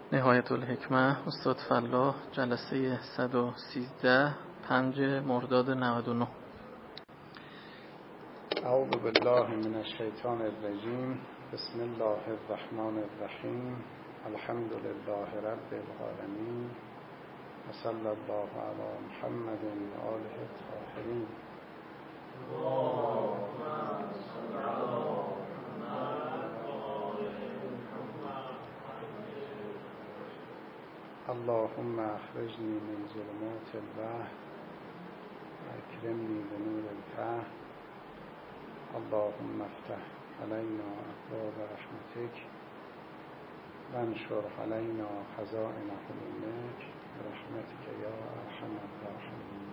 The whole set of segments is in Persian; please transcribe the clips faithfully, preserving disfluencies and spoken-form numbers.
نهایت الحکمه استاد فلاح، جلسه صد و سیزده، پنج مرداد نود و نه. اعوذ بالله من الشیطان الرجیم. بسم الله الرحمن الرحیم. الحمد لله رب العالمین و صلی الله علی محمد و آله الطاهرین. اللهم اخرجنی من ظلمات الوهم و اکرمنی بنور الفهم. اللهم افتح علینا ابواب رحمتک و انشر علینا خزائن حلمک برحمتک یا ارحم الراحمین.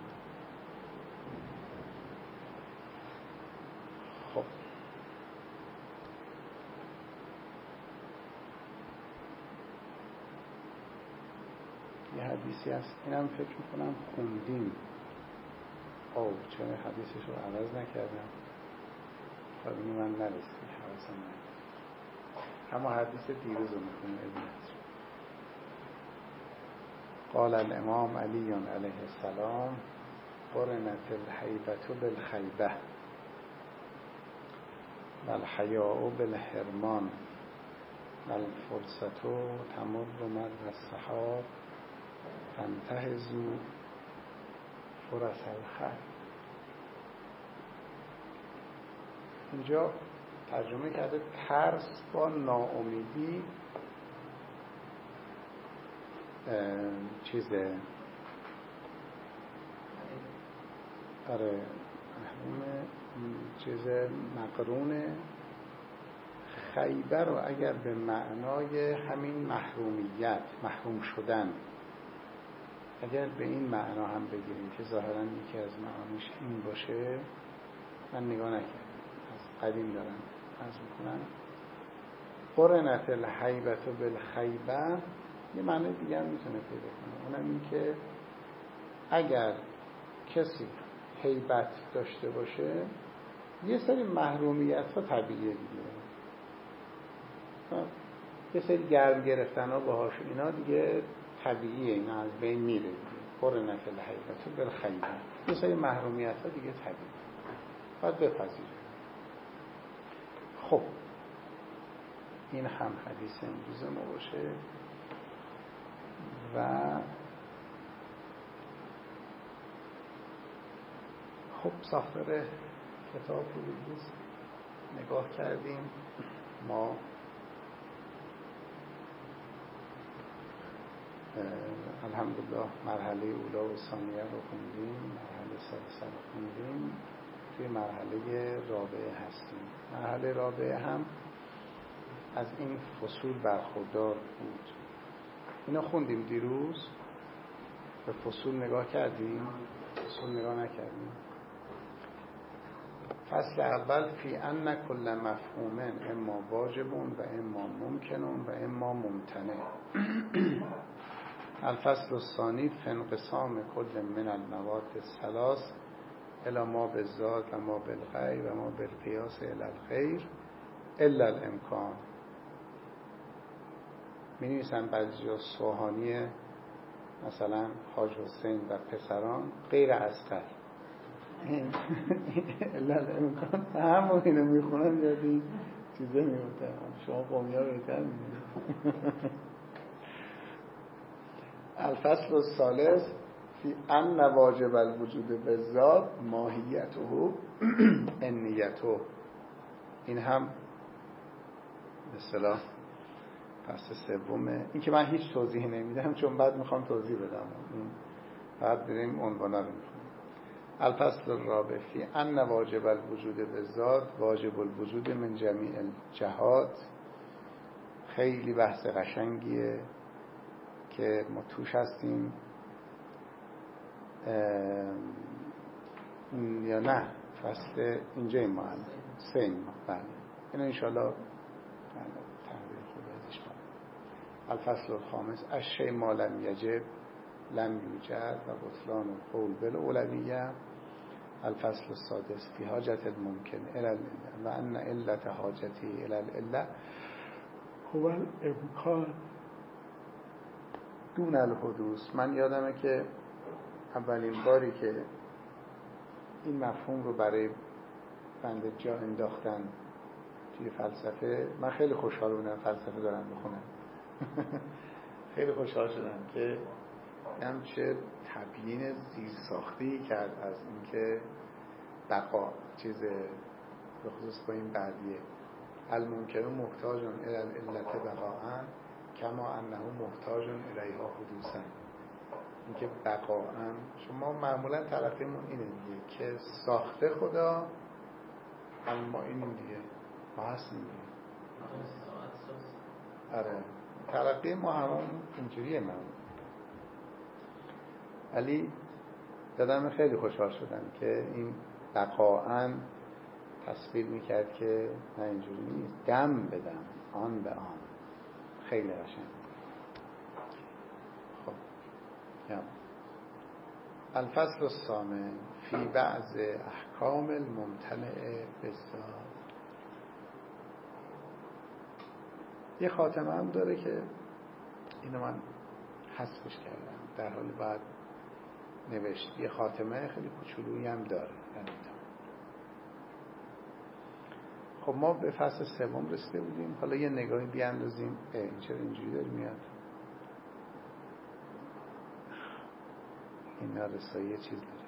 خب یه حدیثی هست، اینم فکر میکنم خوندیم. آو چرا حدیثش رو عوض نکردم؟ خب اینو من نرسید حواسم نرسید. اما حدیث دیروز رو میکنیم. ادامت قال الامام علی علیه السلام: قرنت الهیبة بالخیبة و الحیاء بالحرمان و الفرصة تمر مر السحاب فانتهزوا فرص الخیر. اینجا ترجمه کرده ترس با ناامیدی چیزه، آره چیز مقرونه. خیبه رو اگر به معنای همین محرومیت، محروم شدن، اگر به این معنا هم بگیریم که ظاهراً یکی از معانیش این باشه، من نگاه نکردم، از قدیم دارم عرض میکنم. قرنت الهیبة بالخیبة یه معنی دیگه هم میتونه پیدا کنه، اونم این که اگر کسی هیبت داشته باشه یه سری محرومیت ها طبیعیه دیگه، یه سری گرم گرفتن ها باهاش اینا دیگه طبیعیه، اینا از بین میره دیگه. قرنت الهیبة بالخیبة، یه سری محرومیت ها دیگه طبیعیه، باید بپذیره. خب این هم حدیث امروز ما باشه و خب ساختار کتاب رو دیروز نگاه کردیم. ما الحمدلله مرحله اولا و ثانیه رو خوندیم، مرحله ثالثه رو خوندیم، توی مرحله رابعه هستیم. مرحله رابعه هم از این فصول برخوردار بود. اینا خوندیم دیروز، به فصول نگاه کردیم، فصول نگاه نکردیم. فصل اول فی ان کل مفهوم اما واجب و اما ممکن و اما ممتنع. الفصل الثانی فی انقسام کل من المواد الثلاث الی ما بالذات و ما بالغیر و ما بالقیاس الی الغیر الا الامکان. می نویسن بعضی جا سوهانی مثلا حاج حسین و پسران غیر اصغر الا الامکان، همون اینو می خونن یادی چیزه می بودن. شما قومی ها بهتر می بودن. الفصل الثالث فی ان واجب الوجود بالذات ماهیته انیته. این هم به اصطلاح فصل سومه. این که من هیچ توضیحی نمیدم چون بعد میخوام توضیح بدم، بعد بریم عنوانا رو میخونیم. الفصل الرابع فی ان واجب الوجود بالذات واجب الوجود من جمیع الجهات. خیلی بحث قشنگیه که ما توش هستیم یا نه. فصل اینجا این ما هم سه این ما بله این انشاءالله تحویل خود ازش کنم. الفصل الخامس الشیء ما لم یجب لم یوجد و بطلان القول بالاولویه. الفصل السادس فی حاجت الممکن الی العله و ان علت حاجتی الی العله هو الامکان دون الحدوث. من یادمه که اولین باری که این مفهوم رو برای بنده جا انداختن توی فلسفه، من خیلی خوشحال بودم فلسفه دارم بخونم. خیلی خوشحال شدم که هم چه تبیین زیرساختی کرد از اینکه بقا چیز به خصوص با این بعدیه الممکن محتاج الی العلت بقاء کما انه محتاج الیها حدوثا. اینکه بقاء شما معمولا تلقیمون اینه دیگه که ساخته خدا، اما اینیم دیگه ما هستیم دیگه. آره تلقی ما همون اینجوریه. من ولی دادم خیلی خوشحال شدم که این بقاء تصویر میکرد که نه اینجوری نیست، دم به دم، آن به آن. خیلی قشنگ. خب یا الفصل الثامن فی بعض احکام الممتنع بالذات. یه خاتمه هم داره که اینو من حذفش کردم، در حال بعد نوشت. یه خاتمه خیلی کوچولویی هم داره. خب ما به فصل سوم رسیده بودیم. حالا یه نگاهی بیاندازیم این چرا اینجوری داره میاد. این نارسایی یه چیز داره.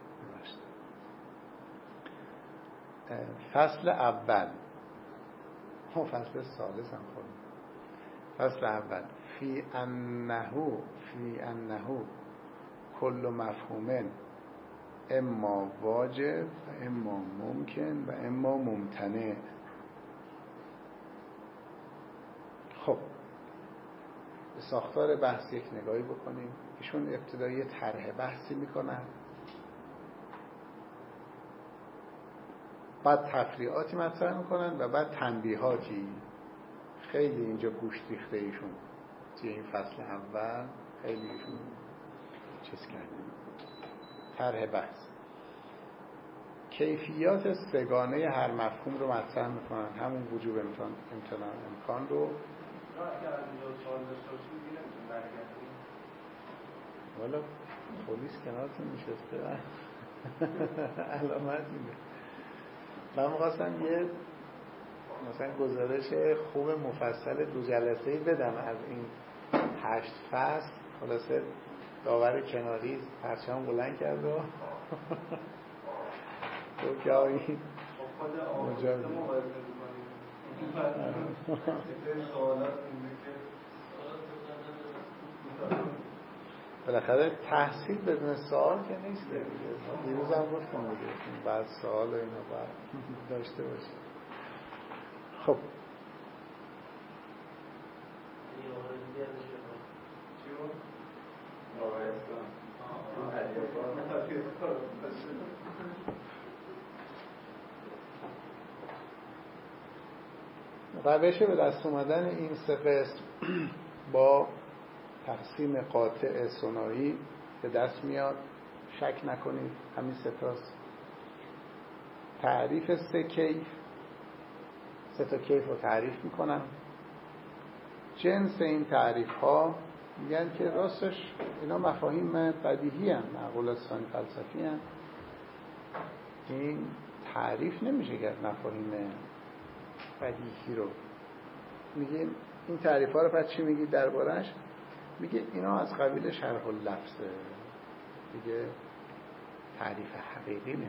فصل اول، ما فصل ثالث هم خوریم. فصل اول فی انه فی انه کل مفهوم اما واجب و اما ممکن و اما ممتنع. خب به ساختار بحث یک نگاهی بکنیم. ایشون ابتدایی طرح بحثی میکنن، بعد تفریعاتی مطرح میکنن و بعد تنبیهاتی. خیلی اینجا گوش ریخته ایشون توی این فصل اول، خیلی ایشون چیز کردیم. طرح بحث کیفیات سگانه هر مفهوم رو مطرح میکنن، همون وجوب امکان امتناع امکان رو. والا پلیس کنارتون نشسته علامت میده. من می‌خواستم یه مثلا گزارش خوب مفصل دو جلسه‌ای بدم از این هشت فصل. خلاصه داور کناری پرچم بلند کرد و تو که آیی مجاز بالاخره تحصیل بدون سوال که نیست دیگه. دیروز هم گفتم دیگه بعد سوال و اینا باید داشته باشیم. خب روش به دست اومدن این سه قسم با تقسیم قاطع ثنایی به دست میاد. شک نکنید همین سه تاست. تعریف سه کیف، سه تا کیف رو تعریف میکنم. جنس این تعریف ها میگن که راستش اینا مفاهیم بدیهی هستند، معقولات ثانی فلسفی هستند. این تعریف نمیشه کرد مفاهیم بدیهی رو. میگه این تعریف ها رو پس چی میگی دربارش؟ میگه اینا از قبیل شرح اللفظه، دیگه تعریف حقیقی نمیده.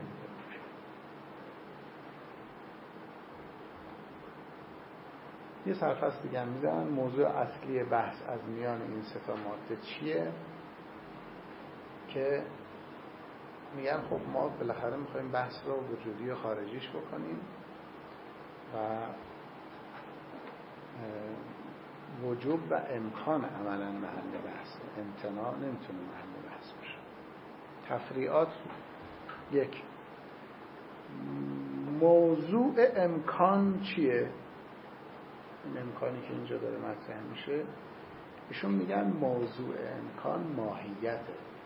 یه سرفصل دیگه هم میزنن موضوع اصلی بحث از میان این سه تا ماده چیه، که میگن خب ما بالاخره میخوایم بحث رو وجودی و خارجیش بکنیم و وجوب و امکان عملا محل بحث، امتناع نمیتونه محل بحث باشه. تفریعات یک، موضوع امکان چیه؟ این امکانی که اینجا داره مطرح میشه ایشون میگن موضوع امکان ماهیته.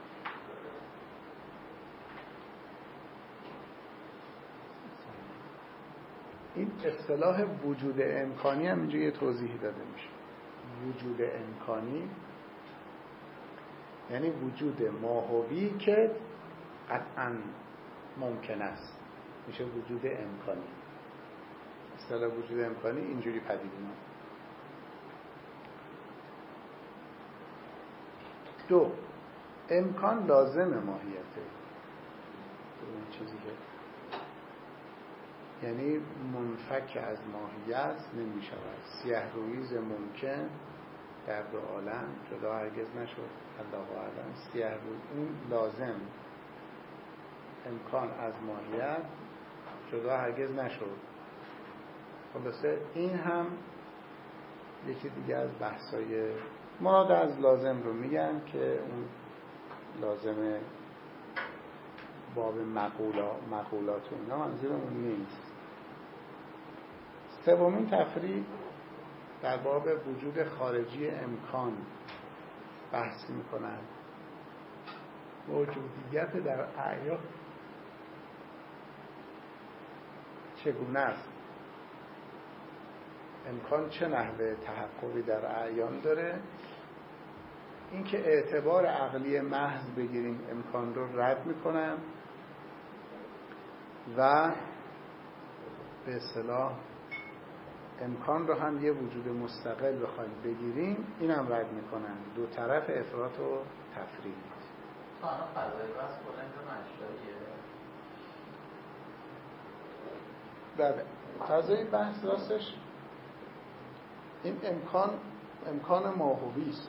این اصطلاح وجود امکانی هم اینجا یه توضیحی داده میشه. وجود امکانی یعنی وجود ماهوی که قطعا ممکن است، میشه وجود امکانی. اصطلاح وجود امکانی اینجوری پدید میاد. دو، امکان لازم ماهیته. این چیزی که یعنی منفک از ماهیت نمی شود. سیه رویز ممکن در دو عالم جدا هرگز نشد. الله اعلم. سیه روی این لازم، امکان از ماهیت جدا هرگز نشد. خلاصه این هم یکی دیگه از بحثای مراد از لازم رو میگن که اون لازم باب مقولا مقولات و اینا منظور اون نیست. سومین تفریق در باب وجود خارجی امکان بحث میکنن. موجودیت در اعیان چگونه است؟ امکان چه نحوه تحققی در اعیان داره؟ اینکه اعتبار عقلی محض بگیریم امکان رو رد میکنن و به اصطلاح امکان رو هم یه وجود مستقل بخوایم بگیریم اینم رد میکنن. دو طرف افراط و تفریط. تا الان فضای بحث بلند مشروعیه. بله، فضای بحث راستش این امکان امکان ماهوی است.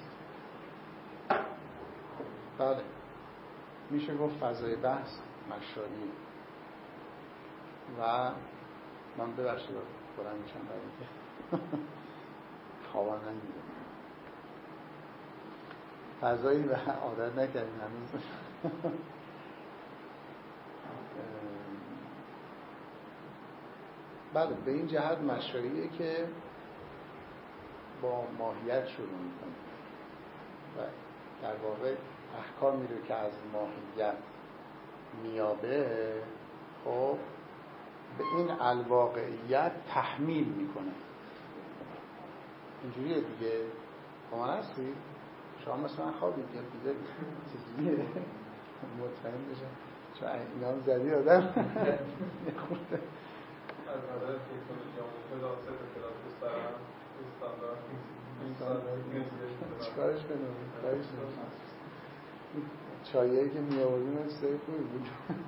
بله، میشه گفت فضای بحث مشروعیه. و من ببخشید بلند میشم برای اینکه خوابم نمیده. فضایی و عادت نکردیم هنوز. بله، به این جهت مشروعیه که با ماهیت شروع میکنیم و در واقع احکامی رو که از ماهیت میابه خب به این الواقعیت تحمیل میکنه. اینجوریه دیگه. با من هستی؟ شما مثلا خوابید یا بیده چیزیه مطمئن بشم چون اینا هم زدی آدم نخورده. از نظر تکنولوژی آموزه لازم به کلاس بسترم استاندارد نیست. چیکارش کنم؟ کارش کنم. چایه‌ای که می‌آوردیم استای خوبی بود.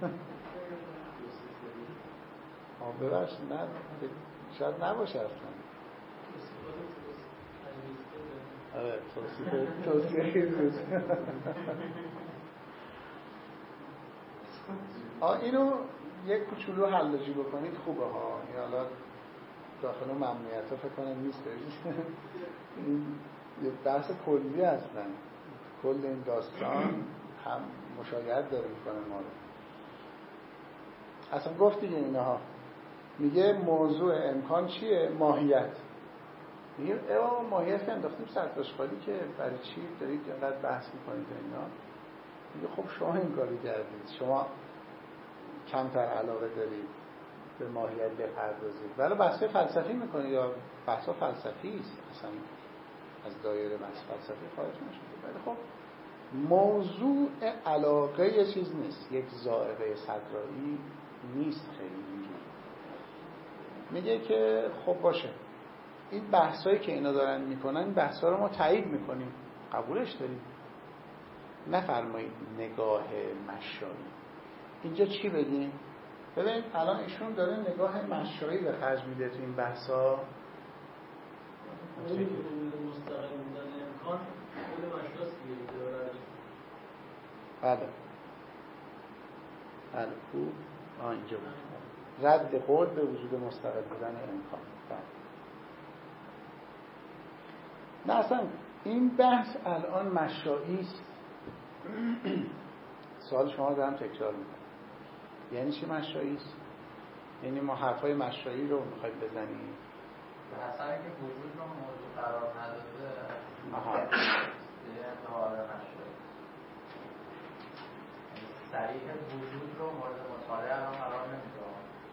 آه ببخشید نه شاید نباشه اصلا. آره توصیه توصیه خیلی بود. آه اینو یک کوچولو حلاجی بکنید خوبه ها. این حالا داخل ممنوعیت ها فکر کنم نیست. این یه بحث کلی هستن. کل این داستان هم مشاهده داره میکنه ما رو. اصلا گفت دیگه اینها میگه موضوع امکان چیه؟ ماهیت. میگه اه ماهیت که انداختیم سطح اشغالی که برای چی دارید اینقدر بحث میکنید اینا؟ میگه خب شما این کاری کردید، شما کمتر علاقه دارید به ماهیت بپردازید ولی بحث فلسفی میکنید یا بحث فلسفی است، اصلا از دایره بحث فلسفی خارج نشده. ولی خب موضوع علاقه یه چیز نیست، یک ذائقه صدرایی نیست. خیلی اینجوری میگه که خب باشه این بحثایی که اینا دارن میکنن این بحثا رو ما تایید میکنیم، قبولش داریم. نفرمایید نگاه مشایی. اینجا چی بگیم؟ ببین الان ایشون داره نگاه مشایی به خرج میده تو این بحثا. مستقل بودن امکان خود مشخص دیگه داره. بله بله خوب. آه اینجا بود. رد قول به وجود مستقل بودن امکان. بله. نه اصلا این بحث الان مشایی است. سوال شما رو دارم تکرار میکنم. یعنی چی مشایی است؟ یعنی ما حرفای مشایی رو میخوایم بزنیم. اصلا که وجود رو موضوع قرار نداده. آها. دیگه انتحار مشایی. صریح وجود رو مورد مطالعه الان قرار نمیده.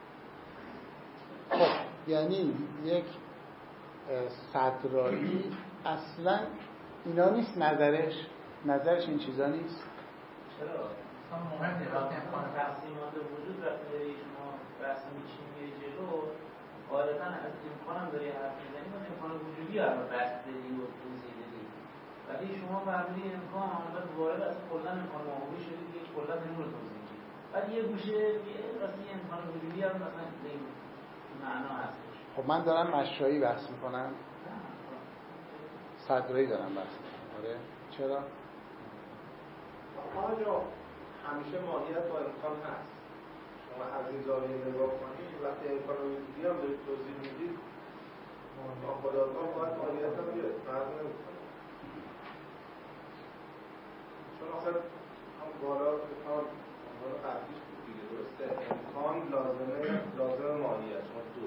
خب یعنی یک صدرایی اصلا اینا نیست نظرش. نظرش این چیزا نیست؟ چرا؟ اصلا مهم نیست وقتی امکان تقسیمات وجود وقتی داری شما بحث میچینی میری جلو غالبا از امکان هم داری حرف میزنی و امکان وجودی هم بحث داری و توضیح داری ولی شما فرمودی امکان بعد وارد از کلا امکان ماهوی شدی دیگه کلا نمونه توضیح میدی بعد یه گوشه یه راستی امکان وجودی هم مثلا این معنا هستش. خب من دارم مشایی بحث میکنم صدرایی دارم بحث میکنم. آره چرا؟ آنجا همیشه ماهیت با امکان هست. شما از این زاویه نگاه کنید وقتی امکان وجودی هم دارید توضیح میدید ناخودآگاه باید ماهیت هم بیاد فرق نمیکنه. چون آخر هم بالا امکان عنوان قبلیش بود دیگه درسته امکان لازمه لازم ماهیت شما دو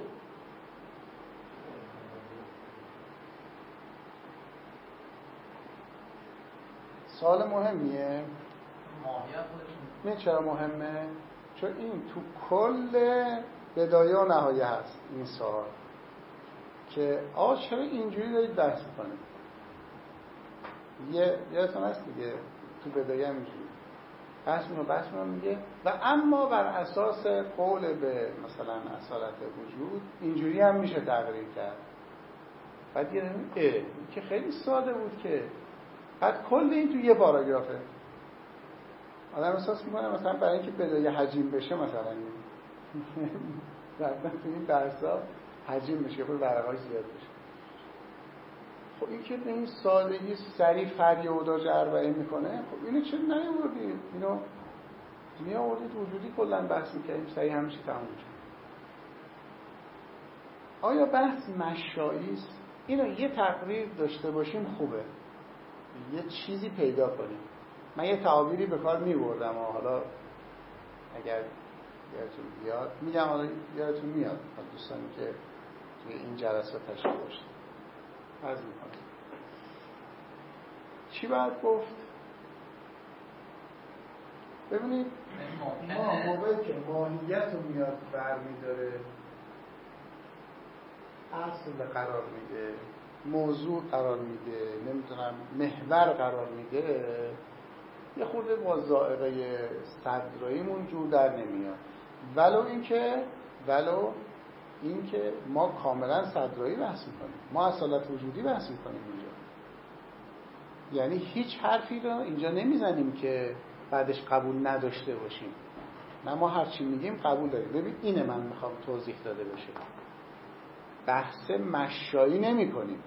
سوال مهمیه. ماهیت نه چرا مهمه؟ چون این تو کل بدایه و نهایه هست این سوال که آقا چرا اینجوری دارید بحث میکنید؟ یه یادتون هست دیگه تو بدایه هم اینجوری بحث میکنه بحث میکنه میگه و اما بر اساس قول به مثلا اصالت وجود اینجوری هم میشه تقریر کرد. بعد یه اه که خیلی ساده بود که بعد کل این تو یه پاراگرافه آدم احساس میکنه مثلا برای اینکه بدایه حجیم بشه مثلا رفتن تو این درسا حجیم بشه خود ورقه‌اش زیاد بشه. خب این که به این سادگی سریع فریاداج اربعه میکنه خب اینو چرا نیاوردید؟ اینو میآوردید وجودی کلا بحث میکنیم سریع همیشه تموم میشه. آیا بحث مشایی است؟ اینو یه تقریر داشته باشیم خوبه یه چیزی پیدا کنیم. من یه تعابیری به کار میبردم و حالا اگر یادتون بیاد میگم حالا یادتون میاد دوستانی که توی این جلسات تشریف داشتن عرض میکنم. چی باید گفت؟ ببینید ما موقعی که ماهیت رو میاد برمیداره اصل قرار میده موضوع قرار میده نمیدونم محور قرار میده یه خورده با ذائقه صدراییمون جور در نمیاد ولو اینکه ولو اینکه ما کاملا صدرایی بحث میکنیم ما اصالت وجودی بحث میکنیم اینجا یعنی هیچ حرفی رو اینجا نمیزنیم که بعدش قبول نداشته باشیم نه ما هر چی میگیم قبول داریم. ببین اینه من میخوام توضیح داده بشه بحث مشایی نمی کنیم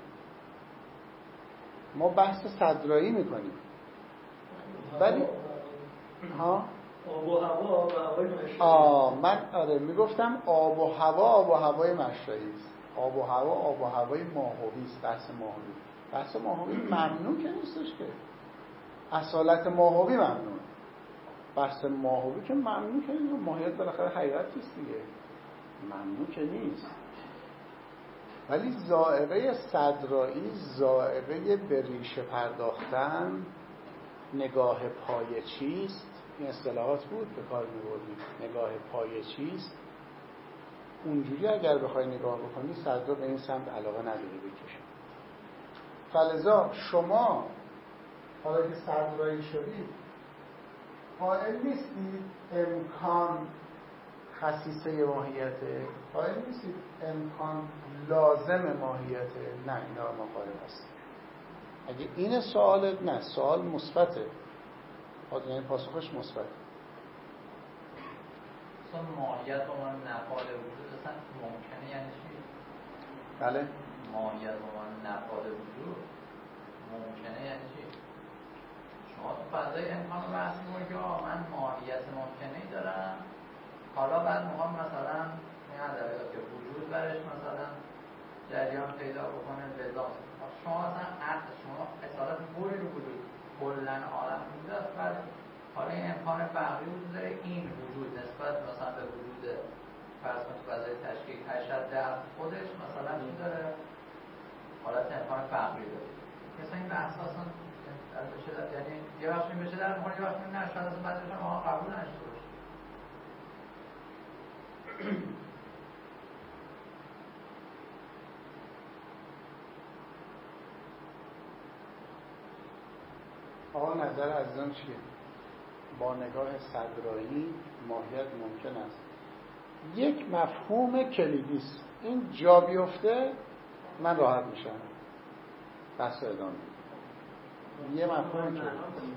ما بحث صدرایی میکنیم ولی ها آب و هوا و هوای مشایی آه من آره میگفتم آب و هوا آب و هوای مشایی است آب و هوا آب و هوای ماهوی است بحث ماهوی بحث ماهوی ممنوع که نیستش که اصالت ماهوی ممنوع بحث ماهوی که ممنوع که نیست ماهیت بالاخره حقیقت است دیگه ممنوع که نیست ولی ذائقه صدرایی ذائقه به ریشه پرداختن نگاه پایه چیست این اصطلاحات بود به کار می‌بردیم نگاه پایه چیست اونجوری اگر بخوای نگاه بکنی صدرا به این سمت علاقه نداری بکشه فلذا شما حالا که صدرایی شدید قائل نیستید امکان خصیصه ماهیته قائل نیستید امکان لازم ماهیته نه اینا ما قائل هستیم اگه این سوال نه سوال مثبته یعنی پاسخش مثبت اصلا ماهیت با من نفعال وجود اصلا ممکنه یعنی چی؟ بله ماهیت با من نفعال وجود ممکنه یعنی چی؟ شما تو فضای امکان رو بحث می‌کنید که من ماهیت ممکنه‌ای دارم حالا بعد میخوام مثلا این ادبیات که وجود برش مثلا جریان پیدا بکنه لذا شما مثلا عقل شما اصالت بوری رو وجود کلن عالم وجود است بعد حالا این امکان فقری وجود داره این وجود نسبت مثلا به وجود فرض کنید فضای تشکیل هشت در خودش مثلا چی داره حالت امکان فقری داره مثلا این بحث اصلا بشه در یعنی یه وقت این بشه در مورد یه وقت این نشد از بعدش ما قبول نشده باشه آقا نظر عزیزان چیه؟ با نگاه صدرایی ماهیت ممکن است. یک مفهوم کلیدی است. این جا بیفته من راحت میشم. بس ادامه یه مفهوم کلیدی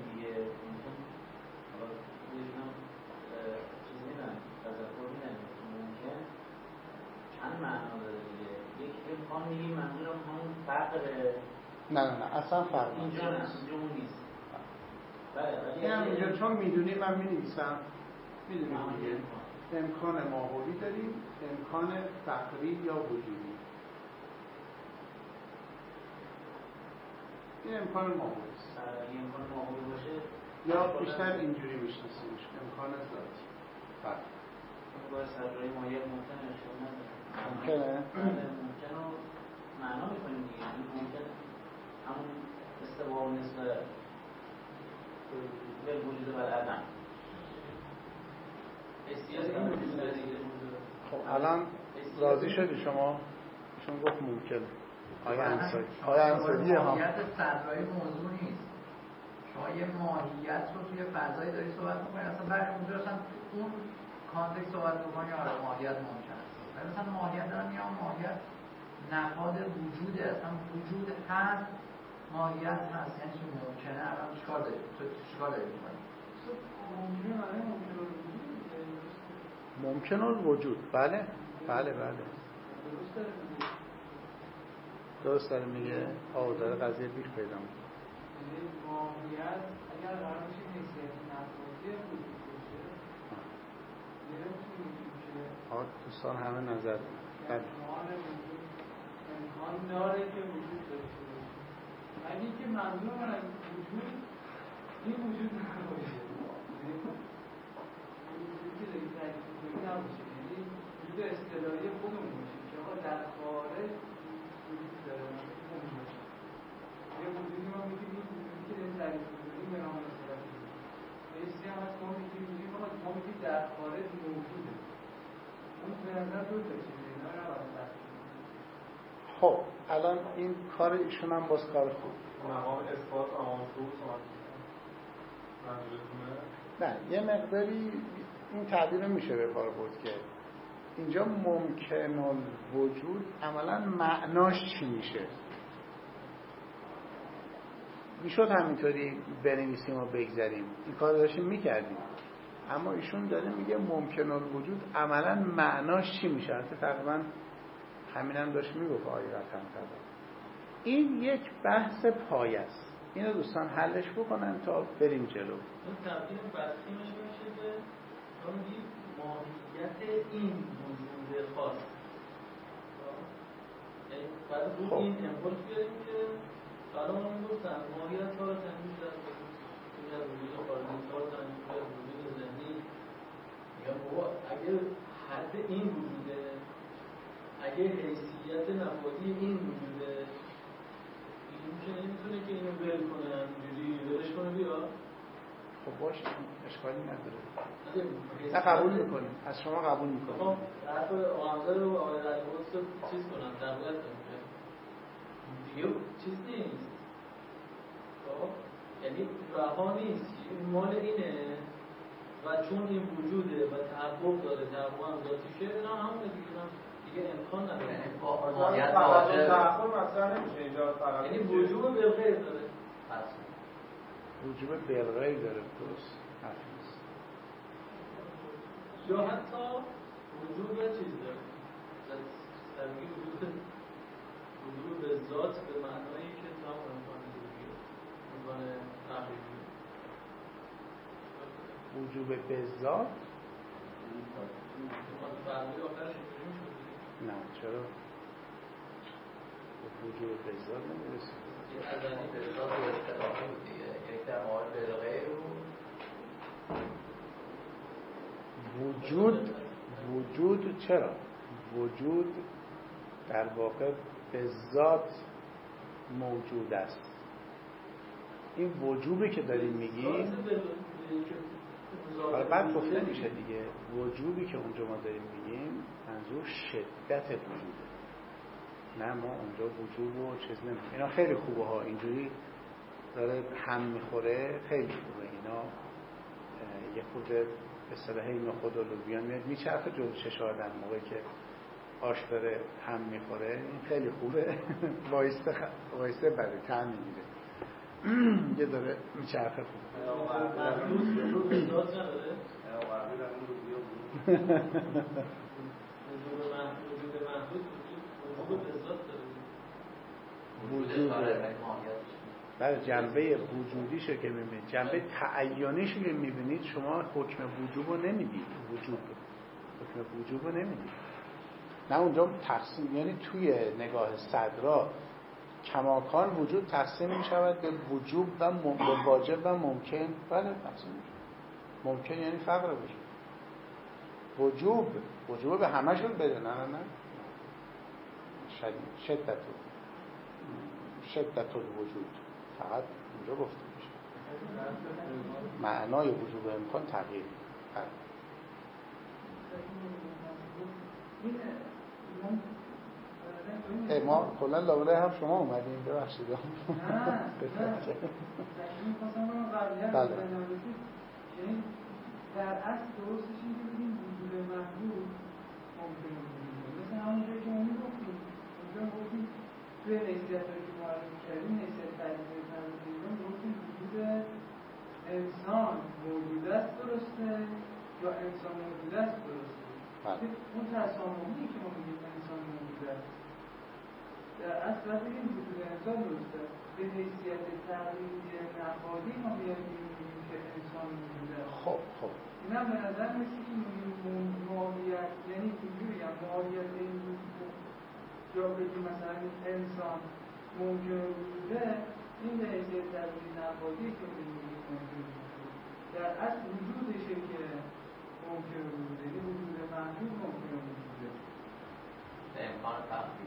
چند معنا داره دیگه. یک امکان میگیم منظورم همون فقره. نه نه نه اصلا فرق اینجا نه، اینجا اون نیست. بله ولی هم اینجا چون میدونی من مینویسم میدونی دیگه امکان ماهوی داریم، امکان فقری یا وجودی. این امکان ماهوی است. این امکان ماهوی باشه یا بیشتر اینجوری میشناسیمش امکان ذاتی. بله. باید صدرایی ماهیت ممکنه اشکال نداره. ممکنه؟ ممکنه رو معنا میکنیم دیگه. ممکنه همون استوا و نسبه به وجود بر عدم. خب الان راضی شدی شما؟ شما گفت ممکنه. آیا انصاری آیا انصاریه ها؟ ماهیت صدرایی موضوع نیست. شما یه ماهیت رو توی فضایی داری صحبت میکنی، اصلا برای اونجا اصلا اون کانتکست صحبت میکنی آره ماهیت ممکن است. ولی مثلا ماهیت دارم میگم ماهیت نفاد وجوده، اصلا وجود هست ماهیت هست. یعنی چی ممکنه؟ الان چیکار داری؟ تو چیکار داری میکنی؟ ممکنه معنی ممکنه ممکن الوجود. بله بله بله درست داره میگه. آه داره قضیه بیخ پیدا میکنه. ماهیت اگر قرار باشه حیثیت نفاذی وجود باشه نمیشه آه دوستان همه نظر بله امکان داره که وجود داشته باشه. ولی که منظور من از وجود این وجود نباشه، وجودی که داری تعریف می‌کنی نباشه، یعنی وجود اصطلاحی خودمون باشه که آقا در خارج وجود داره خودمون باشه. یه وجودی ما میگیم این وجودی که داری تعریف می‌کنی به نام اصطلاحی حسی هم هست. ما میگیم میگیم ما میگیم در خارج موجوده. اون به نظر دو تا چیزه، اینا رو نباید. خب الان این کار ایشون هم باز کار خوب. مقام اثبات آمانتو منظورتونه؟ نه یه مقداری این تعبیر رو میشه به کار برد که اینجا ممکن الوجود عملا معناش چی میشه. میشد همینطوری بنویسیم و بگذاریم، این کار داشتیم میکردیم، اما ایشون داره میگه ممکن الوجود عملا معناش چی میشه. حتی تقریبا همین هم داشت میگفت آیه رقم کردن. این یک بحث پایه است. اینو دوستان حلش بکنن تا بریم جلو. این تبدیل بحثیمش میشه به همونی ماهیت این وجود خاص. یعنی بعد رو این امپولس بیاریم که حالا ما میگفتن ماهیت ها رو تنمیز در وجود خارجی ها رو تنمیز در وجود زنی. میگم بابا اگه حد این وجوده، اگه حیثیت نفاذی این وجوده، این که نمیتونه که اینو ول کنه همینجوری ولش کنه بیا. خب باشه اشکالی نداره. نه قبول میکنیم، از شما قبول میکنیم. خب حرف آقامزه رو آقای علیقدس رو چیز کنم تقویت کنم دیگه چیز نیست. خب یعنی رها نیست، مال اینه و چون این وجوده و تحقق داره، تحقق هم ذاتیشه، نه همونه دیگه دیگه امکان نداره. یعنی با ماهیت واجب تحقق مطرح نمیشه اینجا فقط. یعنی وجوب بالغیر داره. وجوب بالغیر داره درست. حرفیست. یا حتی وجوب چیز داره. سرگی وجود وجوب به ذات به معنایی که تو هم امکان دیگه امکان تحقیقی. وجوب به ذات فرقی آخرش اینجوری میشه. نه چرا؟ وجوب به ذات نمیرسید. یک ازنی به ذات و اختلافی بود دیگه. یک در مورد بالغیر بود. وجود وجود چرا؟ وجود در واقع به ذات موجود است. این وجوبی که داریم میگیم حالا بعد گفته میشه دیگه. وجوبی که اونجا ما داریم میگیم منظور شدت وجوده، نه ما اونجا وجوب و چیز نمیگیم. اینا خیلی خوبه ها اینجوری داره هم میخوره خیلی خوبه. اینا یه خود به اصطلاح نخود و لوبیا میاد میچرخه جلو چش آدم موقعی که آش داره هم میخوره، این خیلی خوبه. وایسته خ... وایسته برای طعم میگیره. یه داره میچرخه خوبه. وجود برای جنبه وجودیشو که میبینید، جنبه تعیانیشو که میبینید، شما حکم وجوب رو نمیدید. وجوب حکم وجوب رو نمیدید. نه اونجا تقسیم، یعنی توی نگاه صدرا کماکان وجود تقسیم میشود به وجوب و م... به واجب و ممکن. بله تقسیم میشه. ممکن یعنی فقر وجود. وجوب وجوب به همشون بده. نه نه نه شدید شدت شدت الوجود فقط اونجا گفته میشه. معنای وجوب امکان تغییر. ای ما کلا لابلای هم شما اومدیم ببخشید. نه نه این خواستم رو قبلیت بله. یعنی در اصل درستش این که بگیم وجود محدود ممکنه وجود مثل همونجایی که ما میگفتیم اونجا گفتیم توی حیثیت هایی که معرفی کردیم حیثیت تجزیه تنظیم گفتیم وجود انسان موجود است درسته یا انسان موجود است درسته. اون تسامحی که ما میگیم انسان موجود است در اصل باید بگیم وجود انسان درسته. به حیثیت تغییری نهادی ما میگیم که انسان موجود است. خب خب این هم به نظر مثل که ماهیت، یعنی اینجوری هم ماهیت این جا بگیم مثلا انسان ممکن وجوده، این به حیثیت تغییری نهادی که میگیم ممکن وجوده در اصل وجودشه که ممکن وجوده، یعنی وجود محدود ممکن وجوده به امکان تغییر.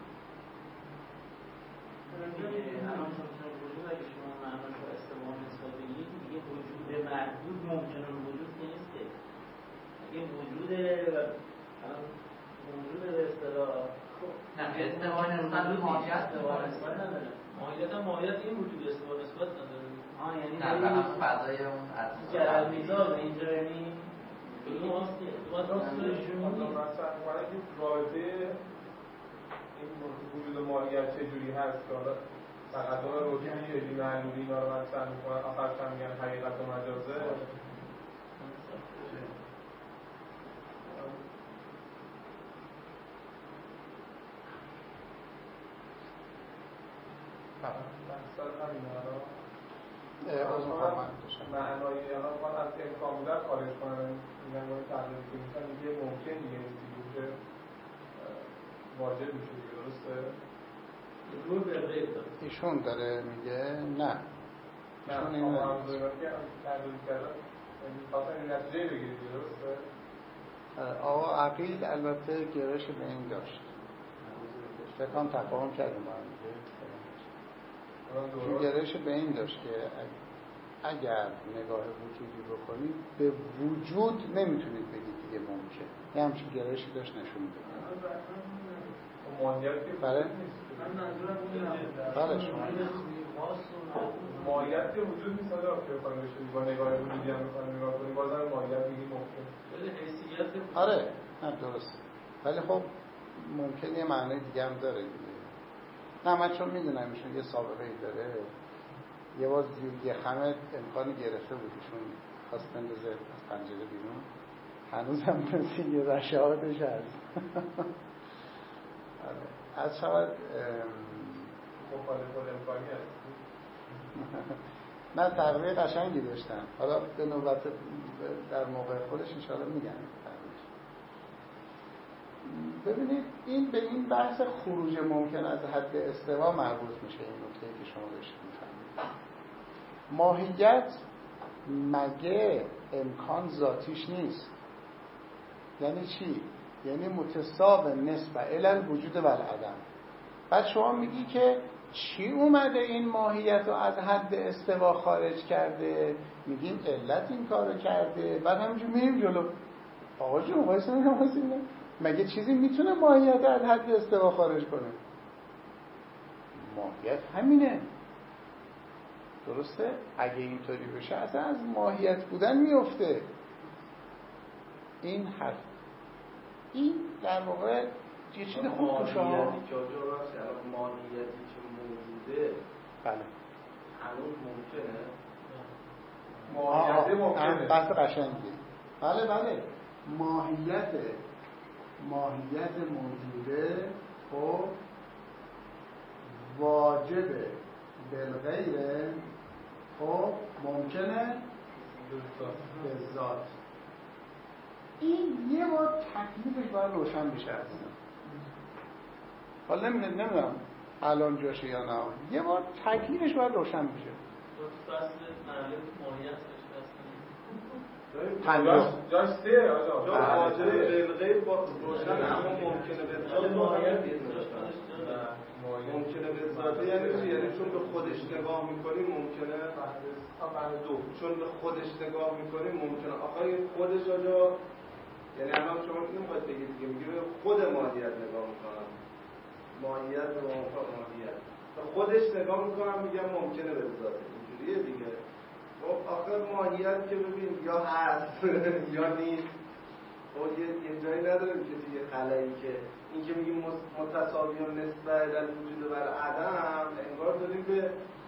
الان ممکن وجود اگه شما معناش رو استفاده نسبت بگید دیگه وجود محدود ممکن وجود که نیست که اگه وجود الان وجود به اصطلاح نه استفاده نسبت به ماهیت استفاده نسبت نداره. ماهیت هم ماهیت این وجود استفاده نسبت نداره. آه یعنی نه به همون فضای اون جرد میزاد اینجا یعنی این هست که مثلا برای که رابطه این وجود ماهیت چجوری هست که حالا فقط اون روشنی یه دیم علولی اینا رو مطرح میکنن آخرش هم میگن حقیقت و مجازه. بحثات همین ها از محمد معنایی الان ما از امکان بودن خارج کنن میگن باید تحلیل که میشن میگه ممکن دیگه نیستی که واجب میشه دیگه درسته؟ رو به غیر داره. ایشون داره میگه نه ایشون نه اینه هم دویدن که تحلیل کردن خواستن این نتیجه بگیرید درسته؟ آقا عقیل البته گرایش به این داشت. فکر کنم تفاهم کردیم با هم دیگه. چون گرایش به این داشت که اگر نگاه وجودی بکنید به وجود نمیتونید بگید دیگه ممکن. یه همچین گرایشی داشت نشون میده. ماهیت که بله من منظورم اون بله شما ماهیت که وجود نیست حالا که بخوایم بشه با نگاه وجودی هم بخوایم نگاه کنیم بازم ماهیت میگیم ممکن. ولی حیثیت آره نه درسته. ولی خب ممکن یه معنی دیگه هم داره دیگه. نه من چون میدونم ایشون یه سابقه ای داره، یه باز زیر یه خمه امکانی گرفته بود ایشون خواست بندازه از پنجره بیرون، هنوز هم مثل یه رشاهاتش هست. از شاید مخالف امکانی هست. نه تقریبا قشنگی داشتن، حالا به نوبت در موقع خودش انشاءالله میگن. ببینید این به این بحث خروج ممکن از حد استوا مربوط میشه. این نکته که شما بهش میفهمید ماهیت مگه امکان ذاتیش نیست؟ یعنی چی؟ یعنی متساو نسبه الی الوجود و العدم. بعد شما میگی که چی اومده این ماهیت رو از حد استوا خارج کرده؟ میگیم علت این کارو کرده. بعد همینجور میریم جلو. آقا جون وایس نمیگم وایس اینه مگه چیزی میتونه ماهیت از حد استوا خارج کنه؟ ماهیت همینه. درسته؟ اگه اینطوری بشه اصلا از ماهیت بودن میفته. این حرف این در واقع یه چیز خوب توشه ها. ماهیتی که آجا راست الان ماهیتی که موجوده بله هنوز ممکنه ماهیت ممکنه بحث قشنگی. بله بله ماهیت ماهیت موجوده خب واجب بالغیره خب ممکنه به ذات. این یه بار تکلیفش باید روشن بشه اصلا. حالا نمیدونم الان جاشه یا نه، یه بار تکلیفش باید روشن بشه. فصل معلوم ماهیت پنجاه جاش سه آجا جا واجب بالغیر با روشن اما ممکنه به ذات ماهیت ممکنه به ذاته یعنی چی؟ یعنی چون به خودش نگاه میکنیم ممکنه دو چون به خودش نگاه میکنیم ممکنه آخه خودش آجا یعنی الان شما نمیخواید بگید دیگه میگه به خود ماهیت نگاه میکنم ماهیت به موافق ماهیت به خودش نگاه میکنم میگم ممکنه به ذاته اینجوریه دیگه. خب آخه ماهیت که ببین یا هست یا نیست خب یه جایی نداریم که توی خلایی که این که میگیم متساوی و نسبت در وجود و عدم انگار داریم به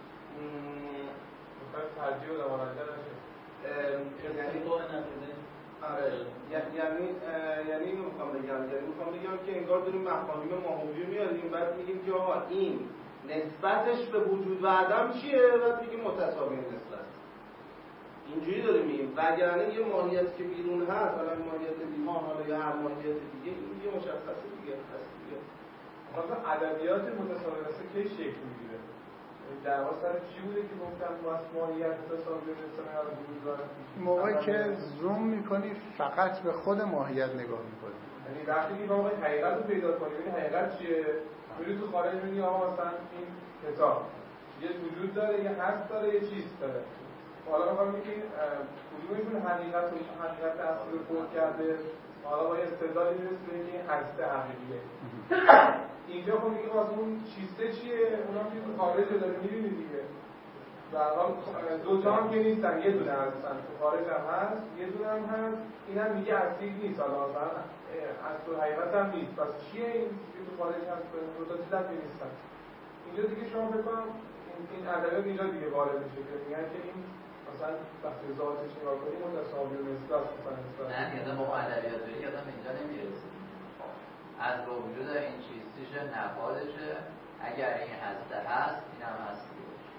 مخواهی ترجیح و دواننده نشه آره یعنی یعنی اینو میخوام بگم یعنی میخوام بگم که انگار داریم مفاهیم ماهوی میاریم بعد میگیم که آها این نسبتش به وجود و عدم چیه بعد میگیم متساوی نسبت اینجوری داریم میگیم وگرنه یه ماهیت که بیرون هست حالا ماهیت بیمان حالا یا هر ماهیت دیگه این یه مشخصه دیگه هست دیگه. مثلا ادبیات متساوی نسبت کی شکل میگیره؟ در واقع سر چی بوده که گفتن واسه ماهیت متساوی نسبت از وجود داره؟ موقعی که زوم میکنی فقط به خود ماهیت نگاه میکنی یعنی وقتی که واقعا حقیقت رو پیدا کنی این حقیقت چیه؟ میری تو خارج میبینی آقا مثلا این کتاب یه وجود داره یه هست داره یه چیز داره. حالا میخوام بگیم کدومشون حقیقت و حقیقت اصلی رو پر کرده حالا با یه استدلالی میرسه به اینکه این هسته حقیقیه. اینجا خب میگه واسه اون چیسته چیه اونا که تو خارج داره میبینی دیگه در حال دو تا هم که نیستن یه دونه هستن تو خارج هم هست یه دونه هم هست این هم میگه اصلی نیست حالا مثلا اصل و حقیقت هم نیست پس چیه این که تو خارج هست دو تا چیز هم که نیستن. اینجا دیگه شما فکر کنم این ادبیات اینجا دیگه وارد میشه که میگن که این مثلا وقتی ذاتش نگاه کنیم متساوی و نسبت مثلا نسبت نه یادم با ادبیات بری یادم اینجا نمیرسید از با وجود این چیزیشه نفادشه اگر این هسته هست این هم هستی باشه.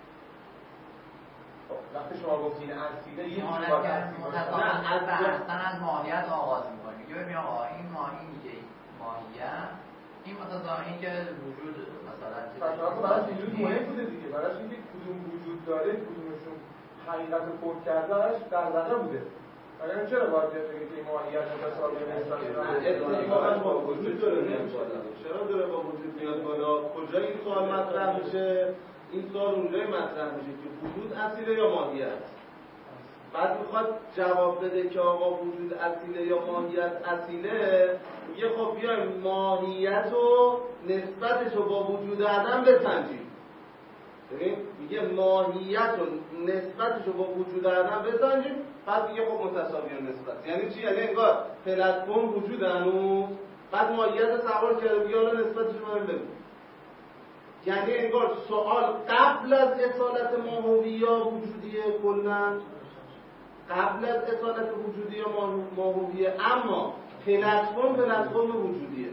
وقتی شما گفتین اصیله یه جوری باید اصیل باشه نه از بحثن از ماهیت آغاز میکنیم میگه ببین آقا این ماهی میگه ماهیت این متضامن این که وجود مثلا مثلا براش وجود مهم بوده دیگه براش اینکه کدوم وجود داره کدومشون حقیقت رو پر کردهش در نظر بوده. اگر چرا باید بگه که ماهیت متساوی نیست واقعا با وجود داره میاد بالا چرا داره با وجود میاد بالا کجا این سوال مطرح میشه این سوال اونجای مطرح میشه که وجود اصیله یا ماهیت بعد میخواد جواب بده که آقا وجود اصیله یا ماهیت اصیله میگه خب بیایم ماهیت و نسبتش رو با وجود عدم بسنجیم. ببین میگه ماهیت و نسبتش رو با وجود عدم بسنجیم بعد میگه خب متساوی نسبت یعنی چی؟ یعنی انگار پلتفرم وجود هنوز بعد ماهیت سوار کرده میگه حالا نسبتش رو ببین یعنی انگار سوال قبل از اصالت ماهوی یا وجودیه کلن قبل از اصالت وجودی یا ماهویه اما پلتفرم پلتفرم وجودیه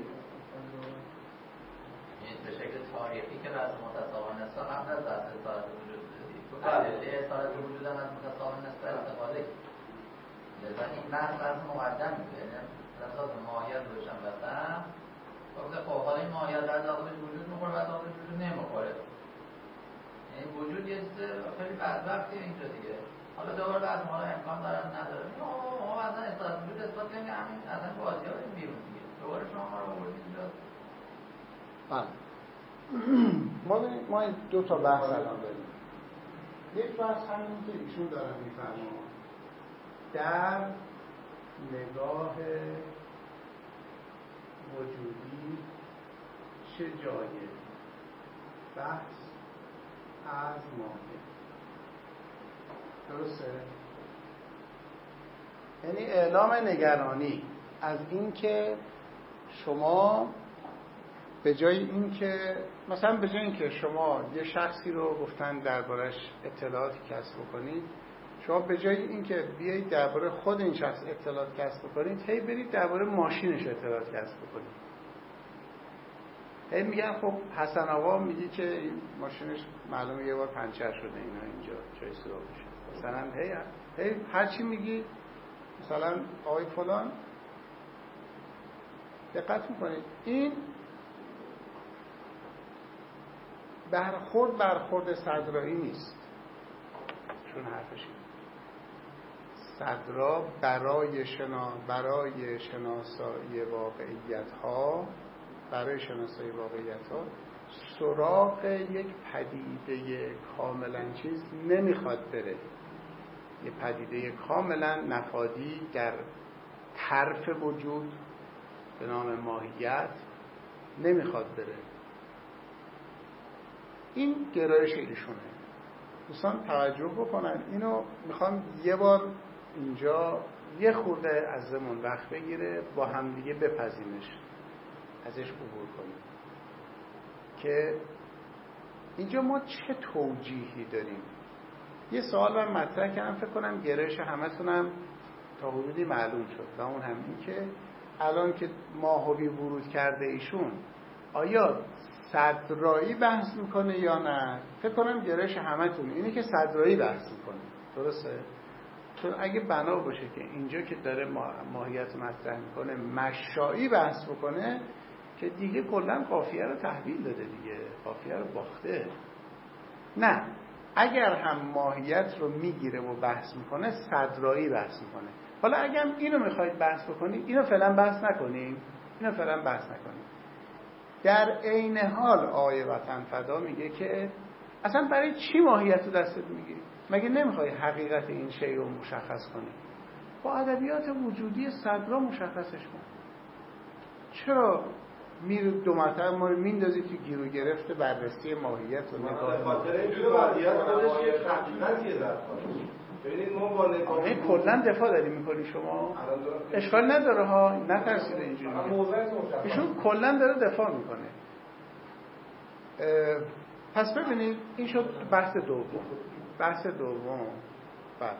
به شکل تاریخی که بحث متساوی نسبت قبل از بحث اصالت وجود دادی تو ادله اصالت وجود هم از متساوی نسبت استفاده لذا این بحث بحث مقدم میده یعنی لذا ماهیت روشن بسن گفته خب حالا این ماهیت در داخلش وجود میخوره و داخلش وجود نمیخوره یعنی وجود یه چیز خیلی بدبختیه اینجا دیگه. حالا دوباره بعد ما امکان دارن نداره ما مثلا اصالت وجود اثبات کنیم که همین اصلا بازی ها این بیرون دیگه دوباره شما ما رو بردید اینجا. بله ما ما این دو تا بحث الان داریم. یک بحث همین که ایشون دارن میفرمان در نگاه وجودی چه جای بحث از ماهیت درسته؟ یعنی اعلام نگرانی از این که شما به جای این که مثلا به جای این که شما یه شخصی رو گفتن دربارش اطلاعاتی کسب بکنید، شما به جای این که بیایید درباره خود این شخص اطلاعات کسب بکنید، هی برید درباره ماشینش اطلاعات کسب بکنید. هی میگن خب حسن آقا میگه که این ماشینش معلومه یه بار پنچر شده اینا اینجا جای سراغشه. مثلا هی هی هر چی میگی مثلا آقای فلان دقت میکنید این برخورد برخورد صدرایی نیست. چون حرفش صدرا برای شنا برای شناسایی واقعیت ها برای شناسایی واقعیت ها سراغ یک پدیده کاملا چیز نمیخواد بره. یه پدیده کاملا نفادی در طرف وجود به نام ماهیت نمیخواد بره. این گرایش ایشونه. دوستان توجه بکنن، اینو میخوام یه بار اینجا یه خورده ازمون وقت بگیره با همدیگه بپذیمش، ازش عبور کنیم که اینجا ما چه توجیهی داریم. یه سوال من مطرح کردم، فکر کنم گرایش همتونم تا حدودی معلوم شد و اون هم این که الان که ماهوی ورود کرده ایشون آیا صدرایی بحث میکنه یا نه؟ فکر کنم گرایش همتون اینه که صدرایی بحث میکنه. درسته؟ چون اگه بنا باشه که اینجا که داره ماهیت مطرح میکنه مشایی بحث بکنه که دیگه کلا قافیه رو تحویل داده، دیگه قافیه رو باخته. نه، اگر هم ماهیت رو میگیره و بحث میکنه صدرایی بحث میکنه. حالا اگه هم اینو میخواید بحث بکنید اینو فعلا بحث نکنیم، اینو فعلا بحث نکنیم. در عین حال آقای وطن فدا میگه که اصلا برای چی ماهیت رو دستت میگیری؟ مگه نمیخوای حقیقت این شی رو مشخص کنی؟ با ادبیات وجودی صدرا مشخصش کن. چرا میره دو مرتبه ما رو میندازی تو گیر و گرفت بررسی ماهیت و نگاه؟ به خاطر اینکه ماهیت خودش یک حقیقتیه در خودش. ببینید ما با نگاه کلا دفاع داری میکنی شما، اشکال نداره ها، نترسید اینجوری. ایشون کلا داره دفاع میکنه. پس ببینید این شد بحث دوم. بحث دوم بعد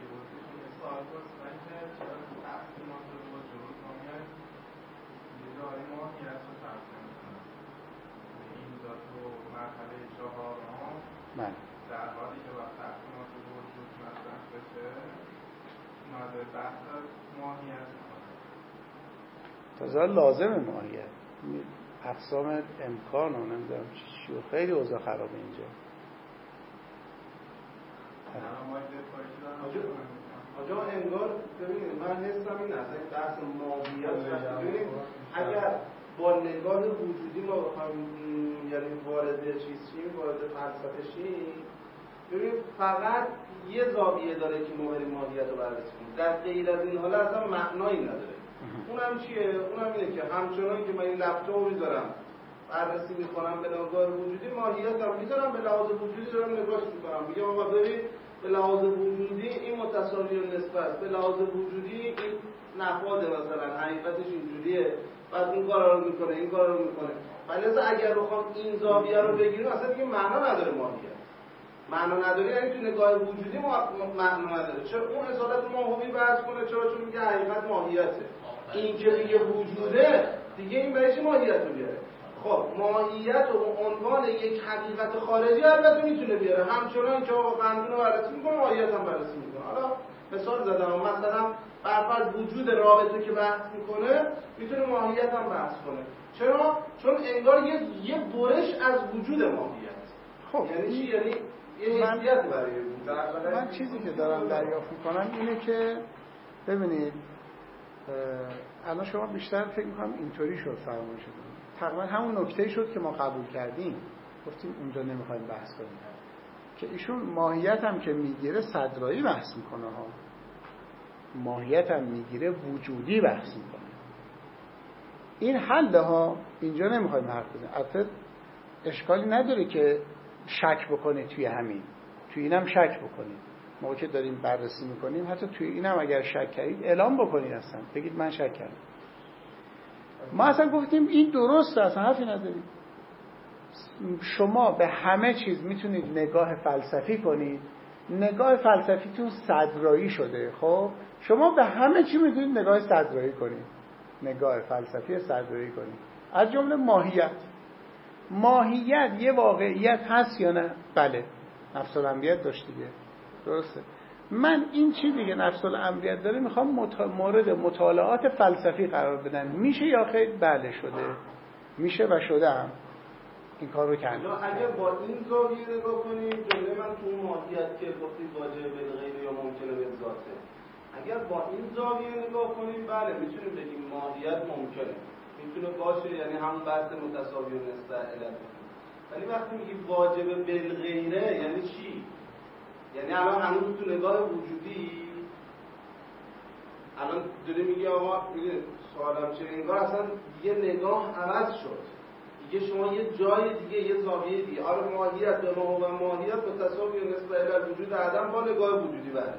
من در حالی که وقت تحکیمات وجود مطرح بشه اومده بحث از ماهیت تازه لازم ماهیت اقسام امکان و نمیدونم چی و خیلی اوضاع خرابه اینجا. آجا انگار ببینید من حسم این است این بحث ماهیت ببینید اگر با نگاه وجودی ما بخوایم یعنی وارد چیز شیم، وارد فلسفه شیم، ببینید فقط یه زاویه داره که ما بریم ماهیت رو بررسی کنیم. در غیر از این حالا اصلا معنایی نداره. اونم چیه؟ اونم اینه که همچنان که من این لپتاپ میذارم بررسی میکنم به نگاه وجودی، ماهیت هم میذارم به لحاظ وجودی دارم نگاهش میکنم. میگم آقا ببین به لحاظ وجودی این متصاوی نسبت، به لحاظ وجودی این نفاده، مثلا حقیقتش اینجوریه، بعد اون کارا رو میکنه این کارا رو میکنه. ولی اگر بخوام این زاویه رو بگیریم اصلا دیگه معنا نداره ماهیت. معنا نداره یعنی تو نگاه وجودی معنا نداره. چرا اون اصالت ماهوی بحث کنه؟ چرا؟ چون میگه حقیقت ماهیته. این که میگه وجوده دیگه این برای چی ماهیت رو بیاره؟ خب ماهیت رو به عنوان یک حقیقت خارجی البته میتونه بیاره، همچنان که آقا قندون رو بررسی میکنه ماهیت هم بررسی میکنه. حالا مثال زدم، مثلا برفرض وجود رابطه که بحث میکنه میتونه ماهیت هم بحث کنه. چرا؟ چون انگار یه یه برش از وجود ماهیت. خب یعنی چی؟ یعنی یه حیثیت برای وجود. من چیزی که دارم دریافت میکنم اینه که ببینید الان شما بیشتر فکر میکنم اینطوری شد فرمایشتون تقریبا همون نکته شد که ما قبول کردیم، گفتیم اونجا نمیخوایم بحث کنیم که ایشون ماهیت هم که میگیره صدرایی بحث میکنه ها، ماهیت هم میگیره وجودی بحث میکنه. این حل ها اینجا نمیخوایم حرف بزنیم. البته اشکالی نداره که شک بکنه توی همین، توی اینم شک بکنید، موقعی که داریم بررسی میکنیم حتی توی اینم اگر شک کردید اعلام بکنید، اصلا بگید من شک کردم. ما اصلا گفتیم این درسته، اصلا حرفی نداریم. شما به همه چیز میتونید نگاه فلسفی کنید، نگاه فلسفیتون صدرایی شده. خب شما به همه چی میتونید نگاه صدرایی کنید، نگاه فلسفی صدرایی کنید، از جمله ماهیت. ماهیت یه واقعیت هست یا نه؟ بله، نفس الامریت داشت دیگه، درسته. من این چیزی که نفس الامریت داره میخوام مت... مورد مطالعات فلسفی قرار بدم، میشه یا خیر؟ بله شده، میشه و شده هم این کار رو کردم. اگر با این زاویه نگاه کنیم، جمله من تو اون ماهیت که گفتید واجب بالغیب یا ممکنه به ذاته، اگر با این زاویه نگاه کنیم بله میتونیم بگیم ماهیت ممکنه، میتونه باشه، یعنی همون بحث متساوی نسبت علت. ولی وقتی میگیم واجب بالغیره یعنی چی؟ یعنی الان هنوز تو نگاه وجودی الان داری میگی آقا میگه سوالم چه، انگار اصلا دیگه نگاه عوض شد، دیگه شما یه جای دیگه، یه زاویه دیگه. آره ماهیت به ما و ماهیت متساوی نسبت علت وجود عدم با نگاه وجودی بره.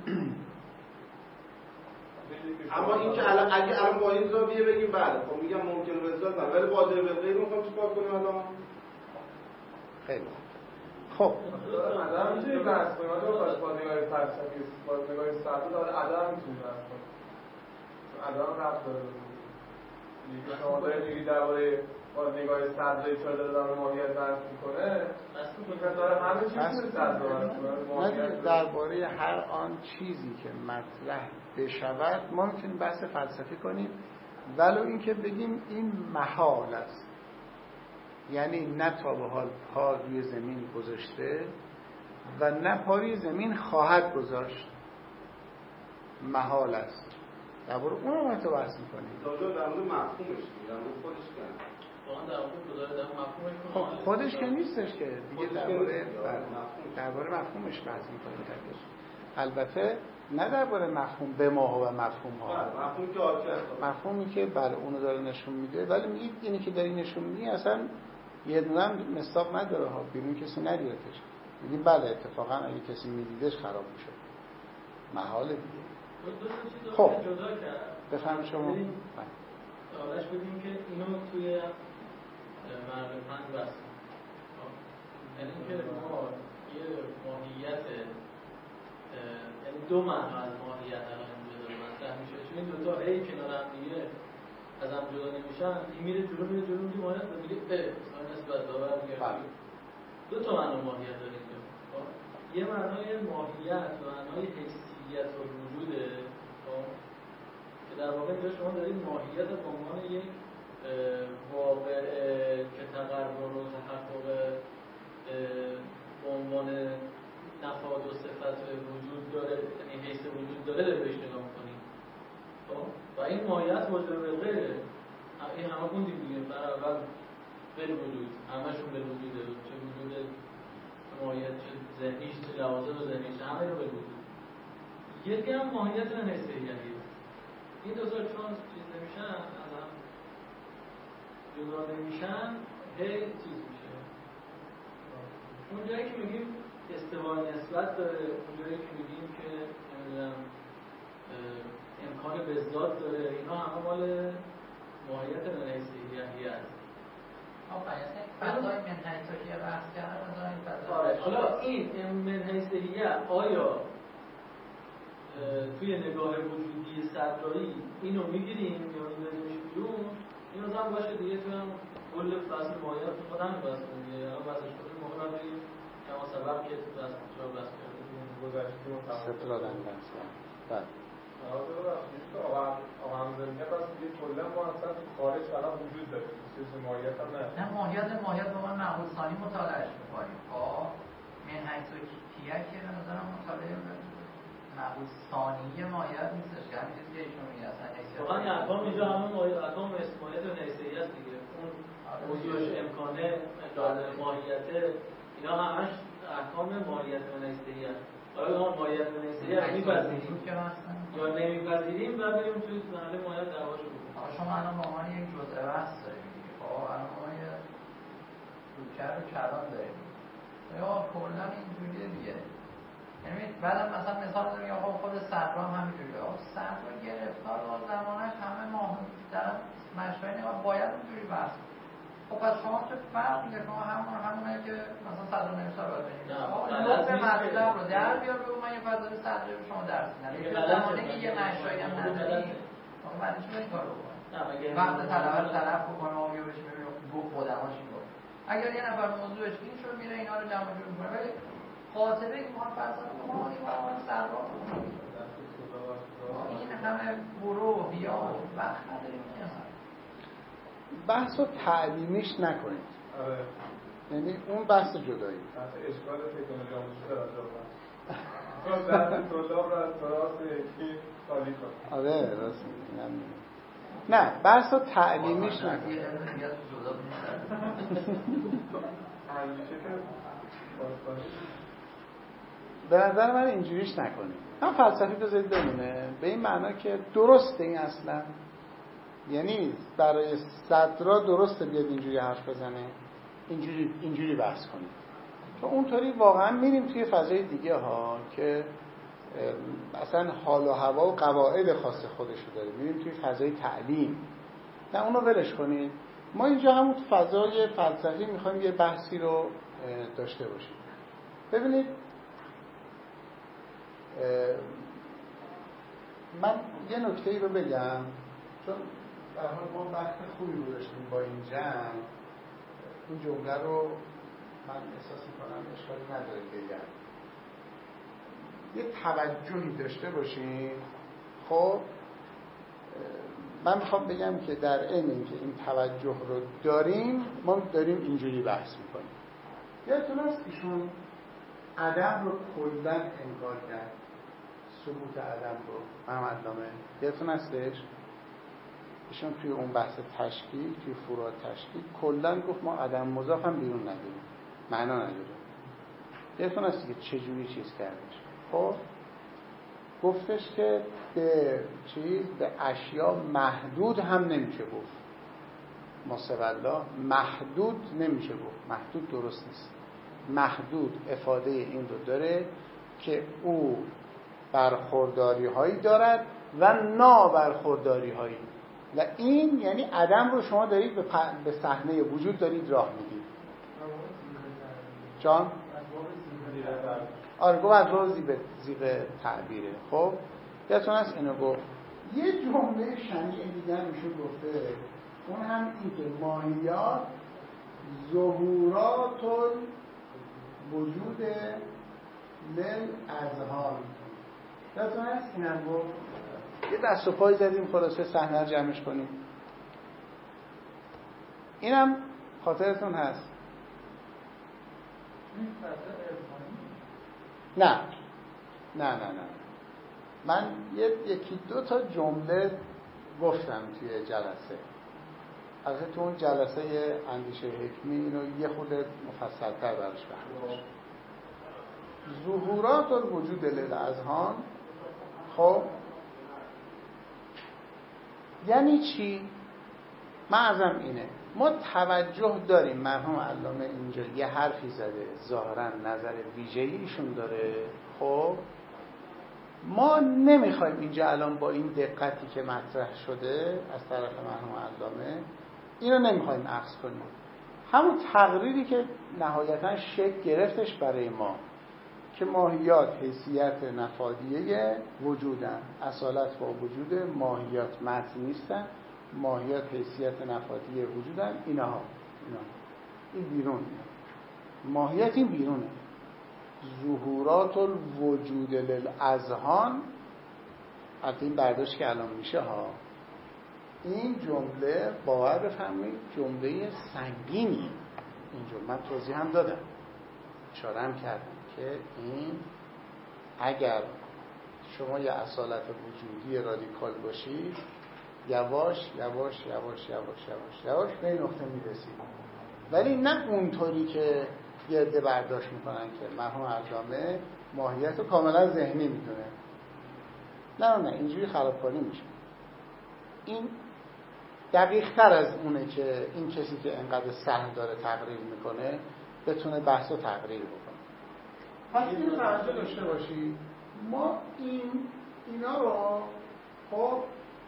اما این که الان اگه الان با این زاویه بگیم بله خب میگم ممکنه به ذات نه، ولی واجب بالغیب میخوام چیکار کنیم الان؟ خیلی خب عدم میتونی بحث کنیم، آره با نگاه فلسفی با نگاه ساده داره عدم میتونی بحث کنیم، عدم ربط داره. دیگه شما دارید میگید درباره با نگاه صدرایی چرا داره در ماهیت بحث میکنه، میگه داره همه چیز رو صدر بحث. درباره هر آن چیزی که مطرح بشود ما میتونیم بحث فلسفی کنیم، ولو اینکه بگیم این محال است، یعنی نه تا به حال پا روی زمین گذاشته و نه پا روی زمین خواهد گذاشت، محال است. درباره اون هم حتی بحث میکنیم. در مورد مفهومش در مورد خودش کنه خب خودش که نیستش که دیگه درباره درباره مفهومش بحث میکنیم. البته نه درباره مفهوم به ما و مفهوم ها، مفهوم که آکه مفهومی که بله اونو داره نشون میده، ولی میگید اینی که داری نشون میدی اصلا یه دونه هم مصداق نداره ها، بیرون کسی ندیدتش. میگیم بله اتفاقا اگه کسی میدیدش خراب میشه، محاله دیگه. خب بفهم شما حالش بدیم که اینو توی مرد فن بست، یعنی که ما یه ماهیت، یعنی دو معنا از ماهیت الان اینجا داره مطرح میشه، چون این دوتا هی کنار هم دیگه از هم جدا نمیشن، این میره جلو میره جلو میره ماهیت و میگه اه سان نسبت داور میگه دو تا معنا ماهیت داره اینجا. یه معنای ماهیت و معنای حیثیت و وجوده که در واقع اینجا شما دارید ماهیت به عنوان یک واقع که تقرر و تحقق به عنوان نفاذ و صفت وجود داره، یعنی حیث وجود داره داره بهش نگاه می‌کنید. و این ماهیت واجب بالغیره، این همه خوندیم دیگه، در اول بالوجود، همشون بالوجوده، چه وجود ماهیت چه ذهنیش چه لوازم ذهنیش همه رو بالوجود. یکی هم ماهیت حیثیتیه. این دو تا چون چیز نمیشن، از هم جدا نمیشن، هی چیز میشه. اون جایی که میگیم استوای نسبت داره، اون جایی که میگیم که نمیدونم امکان به ذات داره، اینا همه مال ماهیت حیثیتیه است. آقا یعنی فضای منحیثیه بحث کردن از این فضا. آره حالا این منحیثیه آیا توی نگاه وجودی صدرایی اینو میگیریم یا میذاریمش بیرون؟ این آدم باشه دیگه توی هم کل فصل ماهیت تو خود همین بحث کنیم دیگه. الان بحثش کنیم مهم هم بگیم کما سبب که تو بحث چرا بحث کردیم گذشته سفر دادن بحث بله آقا ببخشید که آقا آقا همزنیه پس دیگه کلا ما اصلا تو خارج فقط وجود داریم، چیز ماهیت هم نه. نه ماهیت ماهیت با من معقول ثانی مطالعهش می‌کنیم. خب من حیثیتیه که به نظرم مطالعه معقول ثانی ماهیت نیستش که همین چیزی که ایشون میگه اصلا حیثیت. واقعا ارقام اینجا همه ماهیت ارقام ماهیت و حیثیت است دیگه. اون موضوعش امکانه ماهیت اینا همش احکام ماهیت و حیثیت. آیا ما ماهیت و حیثیت می‌پذیریم که مثلا یا نمی‌پذیریم و بریم توی محل ماهیت دعواشو بکنیم. شما الان به عنوان یک جزء بحث داریم دیگه. خب الان ما یه روکر و کلان داریم. یا کلا اینجوریه دیگه. یعنی بعدم مثلا مثال میگم آقا خود صدرا هم همینجوریه. آقا صدرا گرفتار و زمانش همه ماه دارن مشروعی نگاه باید اونجوری بحث. خب پس شما چه فرق میگه؟ شما همون همونه که مثلا صدرا نمیشه باید بینید نقطه مطلب رو در بیار بگو من یه فضای صدرا به شما درس میدم. یه زمانی که یه مشروعی هم نداری آقا بعد چی این کار رو بکنی؟ وقت طلبه رو طلب بکنه آقا بیا بشیم ببینیم خودماش این کار. اگر یه نفر موضوعش این شد میره اینا رو جمع جور میکنه ولی قاطبه که ما فلسفه ما ما سربا این همه گروه یا وقت نداریم که بحث رو تعلیمیش نکنید. آره. یعنی اون بحث جدایی. بحث اشکال تکنولوژی آموزشی در آنجا بود. درس طلاب رو از راست یکی خالی کن. آره راست میگم. نه بحث رو تعلیمیش نکنید. به نظر من اینجوریش نکنید. هم فلسفی بذارید بمونه به این معنا که درسته این اصلا، یعنی برای صدرا درسته بیاد اینجوری حرف بزنه، اینجوری اینجوری بحث کنید، چون اونطوری واقعا میریم توی فضای دیگه ها که اصلا حال و هوا و قواعد خاص خودشو داره، میریم توی فضای تعلیم. نه اونو ولش کنید. ما اینجا همون فضای فلسفی میخوایم یه بحثی رو داشته باشیم. ببینید من یه نکته‌ای رو بگم، چون در حال ما وقت خوبی رو داشتیم با این جمع، این جمله رو من احساس میکنم اشکالی نداره بگم. یه توجهی داشته باشیم. خب من میخوام بگم که در عین اینکه این توجه رو داریم ما داریم اینجوری بحث میکنیم. یادتون هست ایشون عدم رو کلاً انکار کرد، ثبوت عدم رو محمد نامه یادتون هستش؟ ایشون توی اون بحث تشکیل، توی فروع تشکیل کلاً گفت ما عدم مضاف هم بیرون نداریم، معنا نداره. یادتون هست که چجوری چیز کردش؟ خب گفتش که به چیز به اشیا محدود هم نمیشه گفت. ماسوالله محدود نمیشه گفت. محدود درست نیست. محدود افاده این رو داره که او برخورداری هایی دارد و نابرخورداری هایی، و این یعنی عدم رو شما دارید به صحنه وجود دارید راه میدید. جان؟ آره گفت از باب زیغ تعبیره. خب یادتون هست اینو گفت. یه جمله شنیع دیگر میشه گفته، اون هم این که ماهیات ظهورات وجود للاذهان. یادتون هست این هم گفت. یه دست و پای زدیم خلاصه صحنه رو جمعش کنیم. اینم خاطرتون هست. نه نه نه نه من یکی دو تا جمله گفتم توی جلسه. البته تو اون جلسه اندیشه حکمی اینو یه خود مفصل‌تر براش بحث. ظهورات الوجود للاذهان. خب یعنی چی؟ معظم اینه ما توجه داریم مرحوم علامه اینجا یه حرفی زده، ظاهرا نظر ویژه‌ای ایشون داره. خب ما نمیخوایم اینجا الان با این دقتی که مطرح شده از طرف مرحوم علامه اینو نمیخوایم اخذ کنیم. همون تقریری که نهایتا شکل گرفتش برای ما که ماهیات حیثیت نفادیه وجودن، اصالت با وجود ماهیات متن نیستن، ماهیات حیثیت نفادیه وجودن، اینها اینا این بیرون، ماهیت این بیرونه. ظهورات الوجود للاذهان، البته این برداشت که الان میشه ها، این جمله باور بفرمایید جمله سنگینی. این جمله من توضیح هم دادم، اشاره هم کردم که این اگر شما یه اصالت وجودی رادیکال باشید یواش یواش یواش یواش یواش یواش به این نقطه میرسید، ولی نه اونطوری که یه عده برداشت میکنن که مرحوم علامه ماهیت رو کاملا ذهنی میدونه. نه نه اینجوری خرابکاری میشه. این دقیق تر از اونه که این کسی که انقدر سهل داره تقریر میکنه بتونه بحث رو تقریر بکنه. پس این رو توجه داشته باشید. ما این اینا رو خب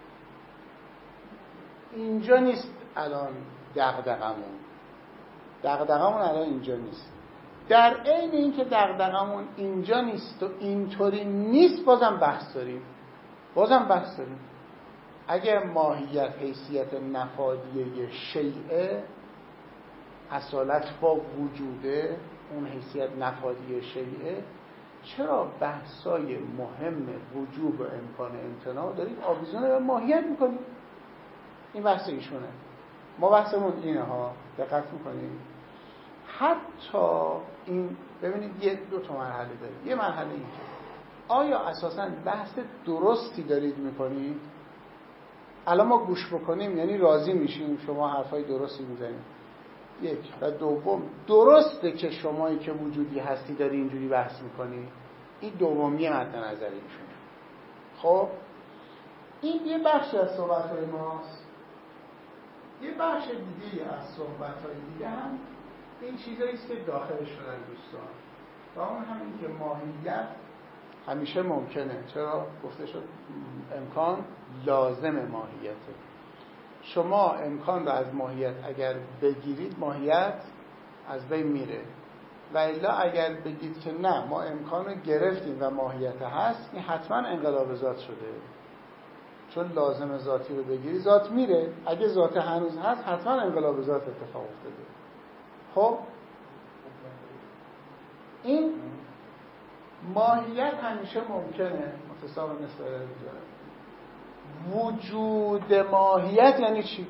اینجا نیست الان دغدغمون. دغدغمون الان اینجا نیست. در عین این که دغدغمون اینجا نیست و اینطوری نیست بازم بحث داریم. بازم بحث داریم. اگر ماهیت حیثیت نفادیه شیعه اصالت با وجوده، اون حیثیت نفادی شیعه، چرا بحثای مهم وجوب و امکان امتناع دارید آویزون به ماهیت میکنید؟ این بحث ایشونه. ما بحثمون اینه ها، دقت میکنید. حتی این ببینید یه دو تا مرحله داره. یه مرحله این که آیا اساساً بحث درستی دارید میکنید؟ الان ما گوش بکنیم یعنی راضی میشیم شما حرفای درستی میزنید. یک. و دوم، درسته که شمایی که وجودی هستی داری اینجوری بحث میکنی؟ این دومیه مد نظر ایشونه. خب این یه بخشی از صحبت‌های ماست. یه بخش دیگه از صحبت‌های دیگه هم این چیزایی است که داخلش شدن دوستان. و اون همین که ماهیت همیشه ممکنه. چرا؟ گفته شد امکان لازم ماهیته. شما امکان رو از ماهیت اگر بگیرید ماهیت از بین میره، و الا اگر بگید که نه ما امکان رو گرفتیم و ماهیت هست، این حتما انقلاب ذات شده. چون لازم ذاتی رو بگیری ذات میره، اگه ذات هنوز هست حتما انقلاب ذات اتفاق افتاده. خب این ماهیت همیشه ممکنه متصاوی مثل وجود ماهیت یعنی چی؟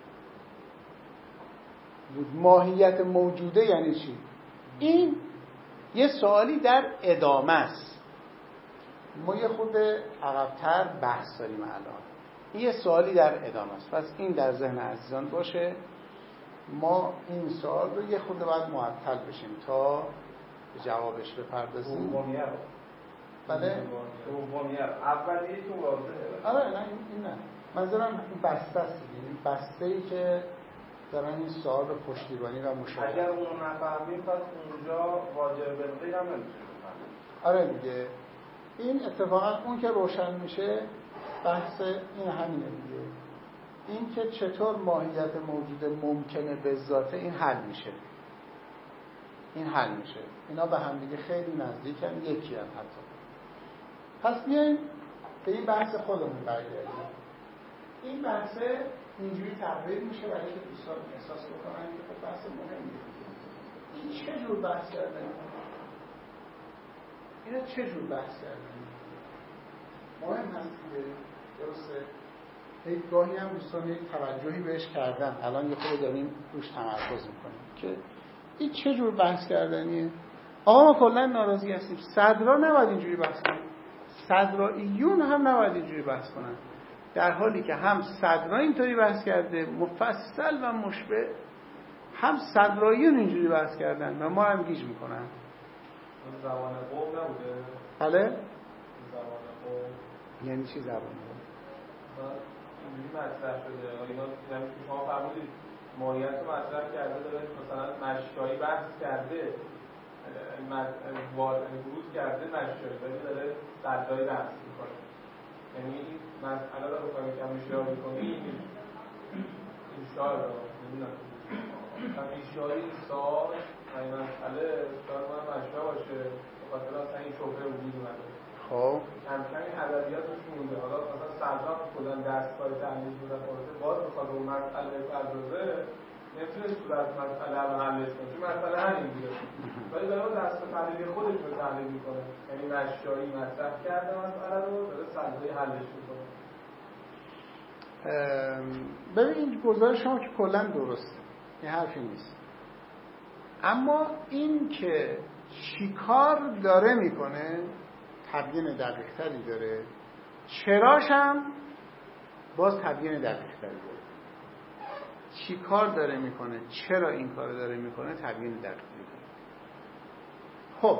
ماهیت موجوده یعنی چی؟ این یه سوالی در ادامه است. ما یه خود عقب‌تر بحث داریم الان. این یه سوالی در ادامه است. پس این در ذهن عزیزان باشه. ما این سوال رو یه خود باید معطل بشیم تا به جوابش بپردازیم. دومیه رو بله؟ دومیه رو اولیه تو واضحه. آره نه این نه. منظورم این بسته است. این بسته‌ای که دارن این سوال رو پشتیبانی و مشاهده. اگر اون رو نفهمیم پس اونجا واجب بالغیب هم نمیتونیم بفهمیم. آره دیگه. این اتفاقا اون که روشن میشه بحث این همینه دیگه. این که چطور ماهیت موجود ممکنه به ذاته این حل میشه. این حل میشه. اینا به هم دیگه خیلی نزدیکن، یکی هم حتی. پس بیاییم به این بحث خودمون برگردیم. این بحث اینجوری تغییر میشه برای که دوستان احساس بکنن که خب بحث مهمیه. این چه جور بحث کردنی؟ اینا چه جور بحث کردنی؟ مهم هست که درسته یک گاهی هم دوستان یک توجهی بهش کردن، الان یه خود داریم روش تمرکز میکنیم که این چه جور بحث کردنیه. آقا ما کلا ناراضی هستیم، صدرا نباید اینجوری بحث کنن، صدراییون هم نباید اینجوری بحث کنن، در حالی که هم صدرا اینطوری بحث کرده مفصل و مشبع، هم صدراییون اینجوری بحث کردن و ما هم گیج میکنن. زبان قوم نبوده؟ بله؟ زبان قوم یعنی چی زبان قوم؟ اینجوری مطرح شده اینا یعنی شما فرمودید ماهیت رو مطرح کرده داره مثلا مشکایی بحث کرده ورود کرده مشکایی ولی داره صدرایی بحث میکنه. یعنی این مسئله رو بکنم که هم اشاره میکنی این شاید رو نمیدونم هم اشاره این سال و این مسئله شاید ما هم مشکا باشه بخاطر اصلا این شبه وجود اومده. خب کم کمی ادبیات روش مونده. حالا مثلا صدرا کلا دستگاه تحلیل بودن خلاصه باز بخواد اون مسئله پردازه نمیتونه صورت مسئله رو حلش کنه چون مسئله همین بوده ولی داره دست تحلیلی خودش رو تحلیل میکنه. یعنی مشایی مطرح کرده مسئله رو داره صدرای حلش میکنه. ببین این گزارش شما که کلا درسته، این حرفی نیست، اما این که چیکار داره میکنه تبیین دقیق تری داره، چراش هم باز تبیین دقیق تری داره. چی کار داره میکنه، چرا این کار داره میکنه، تبیین دقیق تری داره. خب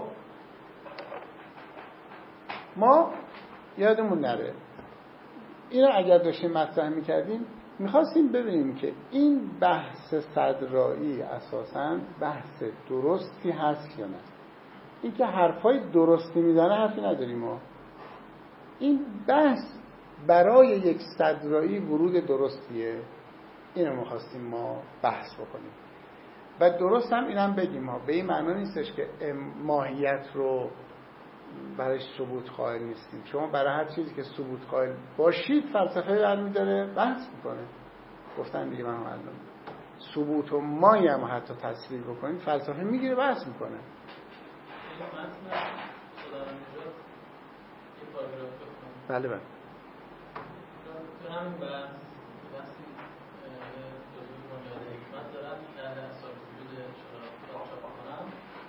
ما یادمون نره اینو اگر داشتیم مطرح میکردیم میخواستیم ببینیم که این بحث صدرایی اساساً بحث درستی هست یا نه. این که حرفای درستی میزنه حرفی نداریم ما. این بحث برای یک صدرایی ورود درستیه، اینو می‌خواستیم ما بحث بکنیم. و درست هم اینم بگیم ها، به این معنا نیستش که ماهیت رو برای ثبوت قائل نیستیم. شما برای هر چیزی که ثبوت قائل باشید فلسفه برمی‌داره بحث میکنه. گفتن دیگه من الان ثبوت و مایی هم حتی تصویر بکنید فلسفه میگیره بحث میکنه. بله بله. تو همین بحث بحثی جزوی بنیاد حکمت دارم که در اساس وجود شرافت چاپ کنم،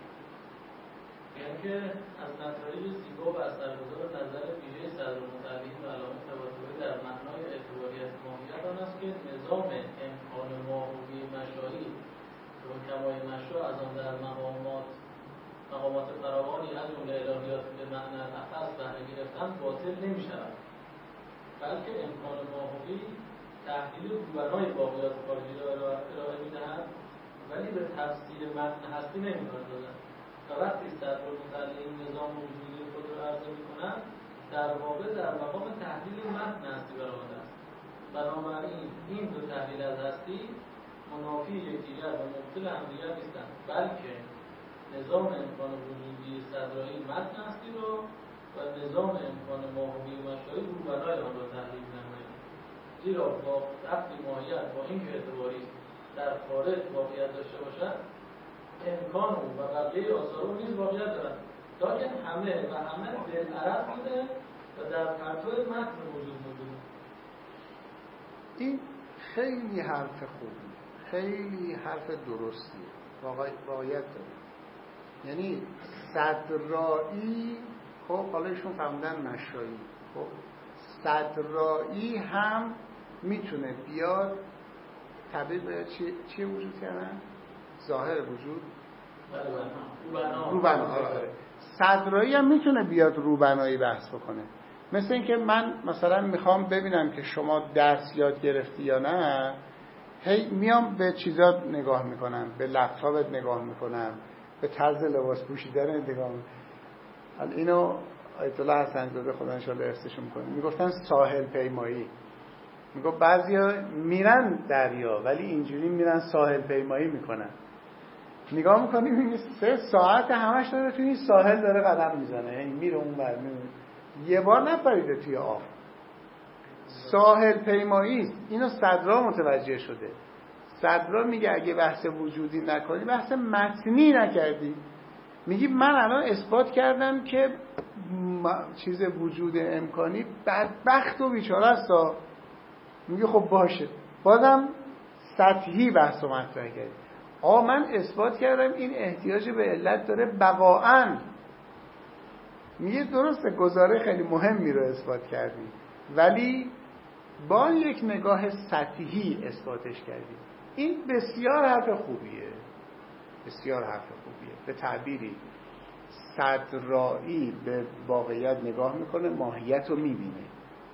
یعنی که از نظریه زیبا و اثرگذار نظر ویژه صدرالمتعلقین و علامه تواتری در معنای اعتباریت ماهیت آن است که نظام امکان ماهوی مشایی و حکمای مشا از آن در مقامات مقامات فراوانی از جمله الهیات به معنی اخص بهره گرفتن باطل نمی‌شود، بلکه امکان ماهوی تحلیل روبرهای واقعیات خارجی را ارائه می‌دهد ولی به تفسیر متن هستی نمی‌پردازد و وقتی صدرالمتعلقین نظام وجودی خود را عرضه می‌کند در واقع در مقام تحلیل متن هستی برآمده است. بنابراین این دو تحلیل از هستی منافی یکدیگر و مبطل همدیگر نیستند، بلکه نظام امکان وجودی صدرایی متن هستی را و نظام امکان ماهوی مشایی روبرهای آن را تحلیل نماید. زیرا با وقتی ماهیت با این که اعتباری در خارج واقعیت داشته باشد، امکان او و بقیه آثار او نیز واقعیت دارد، لیکن همه و همه بالعرض بوده و در پرتو متن وجود موجود. این خیلی حرف خوبی، خیلی حرف درستیه، واقعیت داره. یعنی صدرایی، خب حالا ایشون فرمودن مشایی، خب صدرایی هم میتونه بیاد تبدیل به چی چی وجود کردن؟ ظاهر وجود روبنا. صدرایی هم میتونه بیاد روبنایی بحث بکنه. مثل اینکه من مثلا میخوام ببینم که شما درس یاد گرفتی یا نه، هی میام به چیزات نگاه میکنم، به لپتاپت نگاه میکنم، به طرز لباس پوشیدن نگاه میکنم. اینو آیت الله حسن زاده خدا ان شاء الله ارثشون کنه میگفتن ساحل پیمایی. میگفت بعضیا میرن دریا ولی اینجوری میرن ساحل پیمایی میکنن. نگاه میکنیم این سه ساعت همش داره توی این ساحل داره قدم میزنه، یعنی میره اون ور میره، یه بار نپریده توی آب. ساحل پیمایی است. اینو صدرا متوجه شده. صدرا میگه اگه بحث وجودی نکنی بحث متنی نکردی. میگی من الان اثبات کردم که چیز وجود امکانی بدبخت و بیچاره است. میگه خب باشه، بازم سطحی بحث و مطرح کردی. آه من اثبات کردم این احتیاج به علت داره بقاعاً. میگه درسته گزاره خیلی مهمی رو اثبات کردی ولی با یک نگاه سطحی اثباتش کردی. این بسیار حرف خوبیه، بسیار حرف خوبیه. به تعبیری صدرایی به واقعیت نگاه میکنه، ماهیت رو میبینه،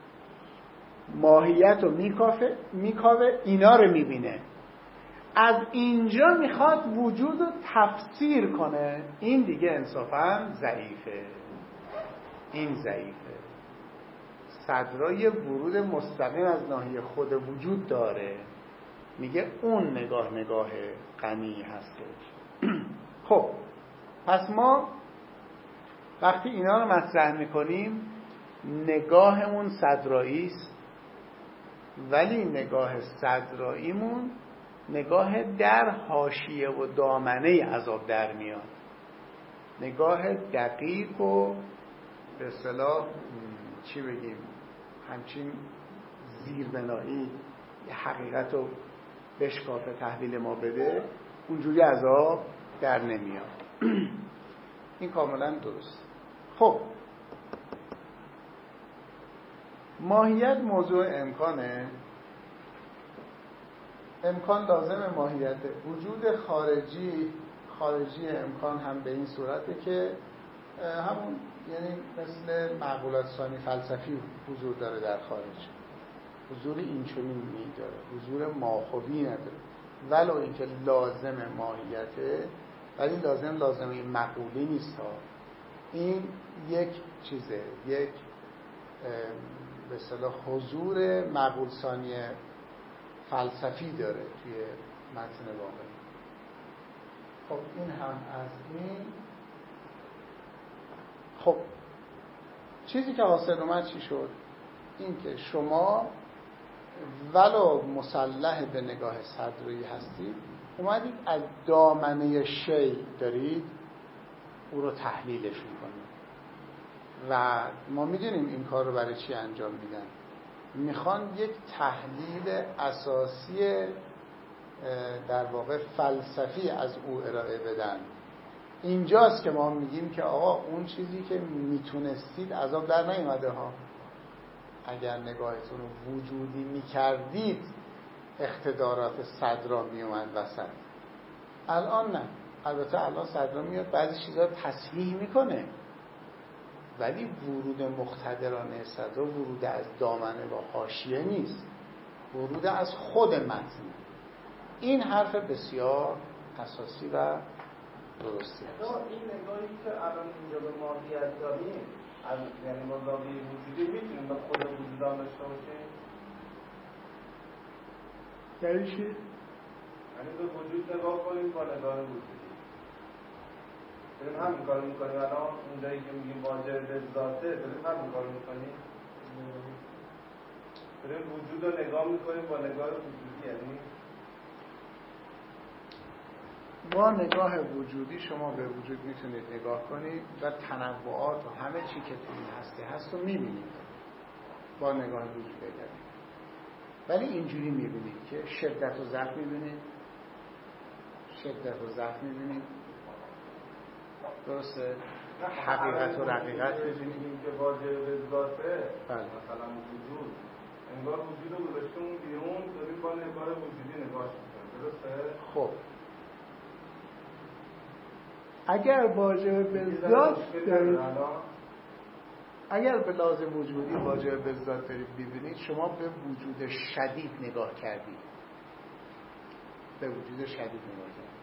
ماهیت رو میکافه میکاوه اینا رو میبینه، از اینجا میخواد وجود رو تفسیر کنه. این دیگه انصافا ضعیفه، این ضعیفه. صدرای ورود مستقیم از ناحیه خود وجود داره، میگه اون نگاه نگاه غنی هستش. خب پس ما وقتی اینا رو مطرح میکنیم نگاهمون صدرایی است، ولی نگاه صدراییمون نگاه در حاشیه و دامنه عذاب در میاد، نگاه دقیق و به اصطلاح چی بگیم همچین زیربنایی حقیقت رو بشکافه تحویل ما بده، اونجوری عذاب در نمیاد. این کاملا درست. خب ماهیت موضوع امکانه. امکان لازم ماهیت. وجود خارجی خارجی امکان هم به این صورته که همون یعنی مثل معقولات ثانی فلسفی حضور داره در خارج، حضور اینچنینی داره، حضور ماخوی نداره، ولو اینکه لازم ماهیته ولی لازم لازمه مقولی نیست ها. این یک چیزه، یک به اصطلاح حضور مقول ثانی فلسفی داره توی متن واقعی. خب این هم از این. خب چیزی که حاصل اومد چی شد؟ این که شما ولو مسلح به نگاه صدرایی هستید، اومدید از دامنه شی دارید او رو تحلیلش میکنید و ما میدونیم این کار رو برای چی انجام میدن. میخوان یک تحلیل اساسی در واقع فلسفی از او ارائه بدن. اینجاست که ما میگیم که آقا اون چیزی که میتونستید عذاب در نیومده ها، اگر نگاهتون رو وجودی میکردید اقتدارات صدرا میومد وسط. الان نه. البته الان صدرا میاد بعضی چیزها تصحیح میکنه، ولی ورود مقتدرانه صدرا ورود از دامنه و حاشیه نیست، ورود از خود متن. این حرف بسیار اساسی و درستی است. این نگاهی که الان اینجا به ماهیت داریم از یعنی ما زاویه وجودی میتونیم به خود وجود هم داشته باشیم؟ یعنی چی؟ یعنی به وجود نگاه کنیم با نگاه وجودی. داریم همین کار میکنیم الان اونجایی که میگیم واجب به ذاته، داریم همین کار میکنیم؟ داریم وجود رو نگاه میکنیم با نگاه وجودی. یعنی با نگاه وجودی شما به وجود میتونید نگاه کنید و تنوعات و همه چی که توی این هسته هست رو میبینید با نگاه وجودی بگردید. ولی اینجوری میبینید که شدت و ضعف میبینید، شدت و ضعف میبینید، درسته؟ حقیقت و رقیقت میبینید که واجب به ذاته بله. مثلا وجود انگار وجود رو گذاشته اون بیرون، داریم با نگاه وجودی نگاهش میکنیم، درسته؟ خب اگر واجب به ذات دارید، اگر به لازم وجودی واجب به ذات دارید ببینید، شما به وجود شدید نگاه کردید، به وجود شدید نگاه کردید.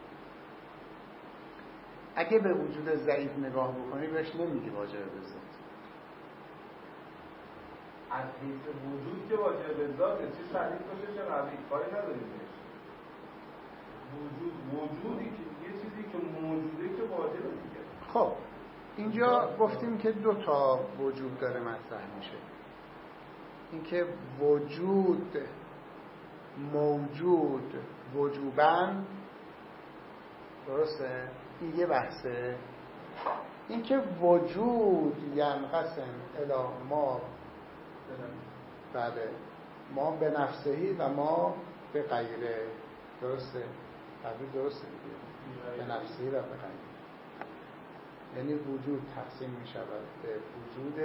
اگه به وجود ضعیف نگاه بکنید بهش نمیگی واجب به ذات. از حیث وجود که واجب به ذاته، چه شدید باشه چه قوی، کاری نداریم بهش. وجود وجودی که یه چیزی که موجوده که واجبه دیگه. خب اینجا گفتیم که دو تا وجود داره مطرح میشه. اینکه وجود موجود وجوبن، درسته؟ این یه بحثه. اینکه وجود ینقسم الی ما بله ما به نفسهی و ما به غیره، درسته؟ تعبیر درسته دیگه، به نفسهی و به غیره. یعنی وجود تقسیم می شود به وجود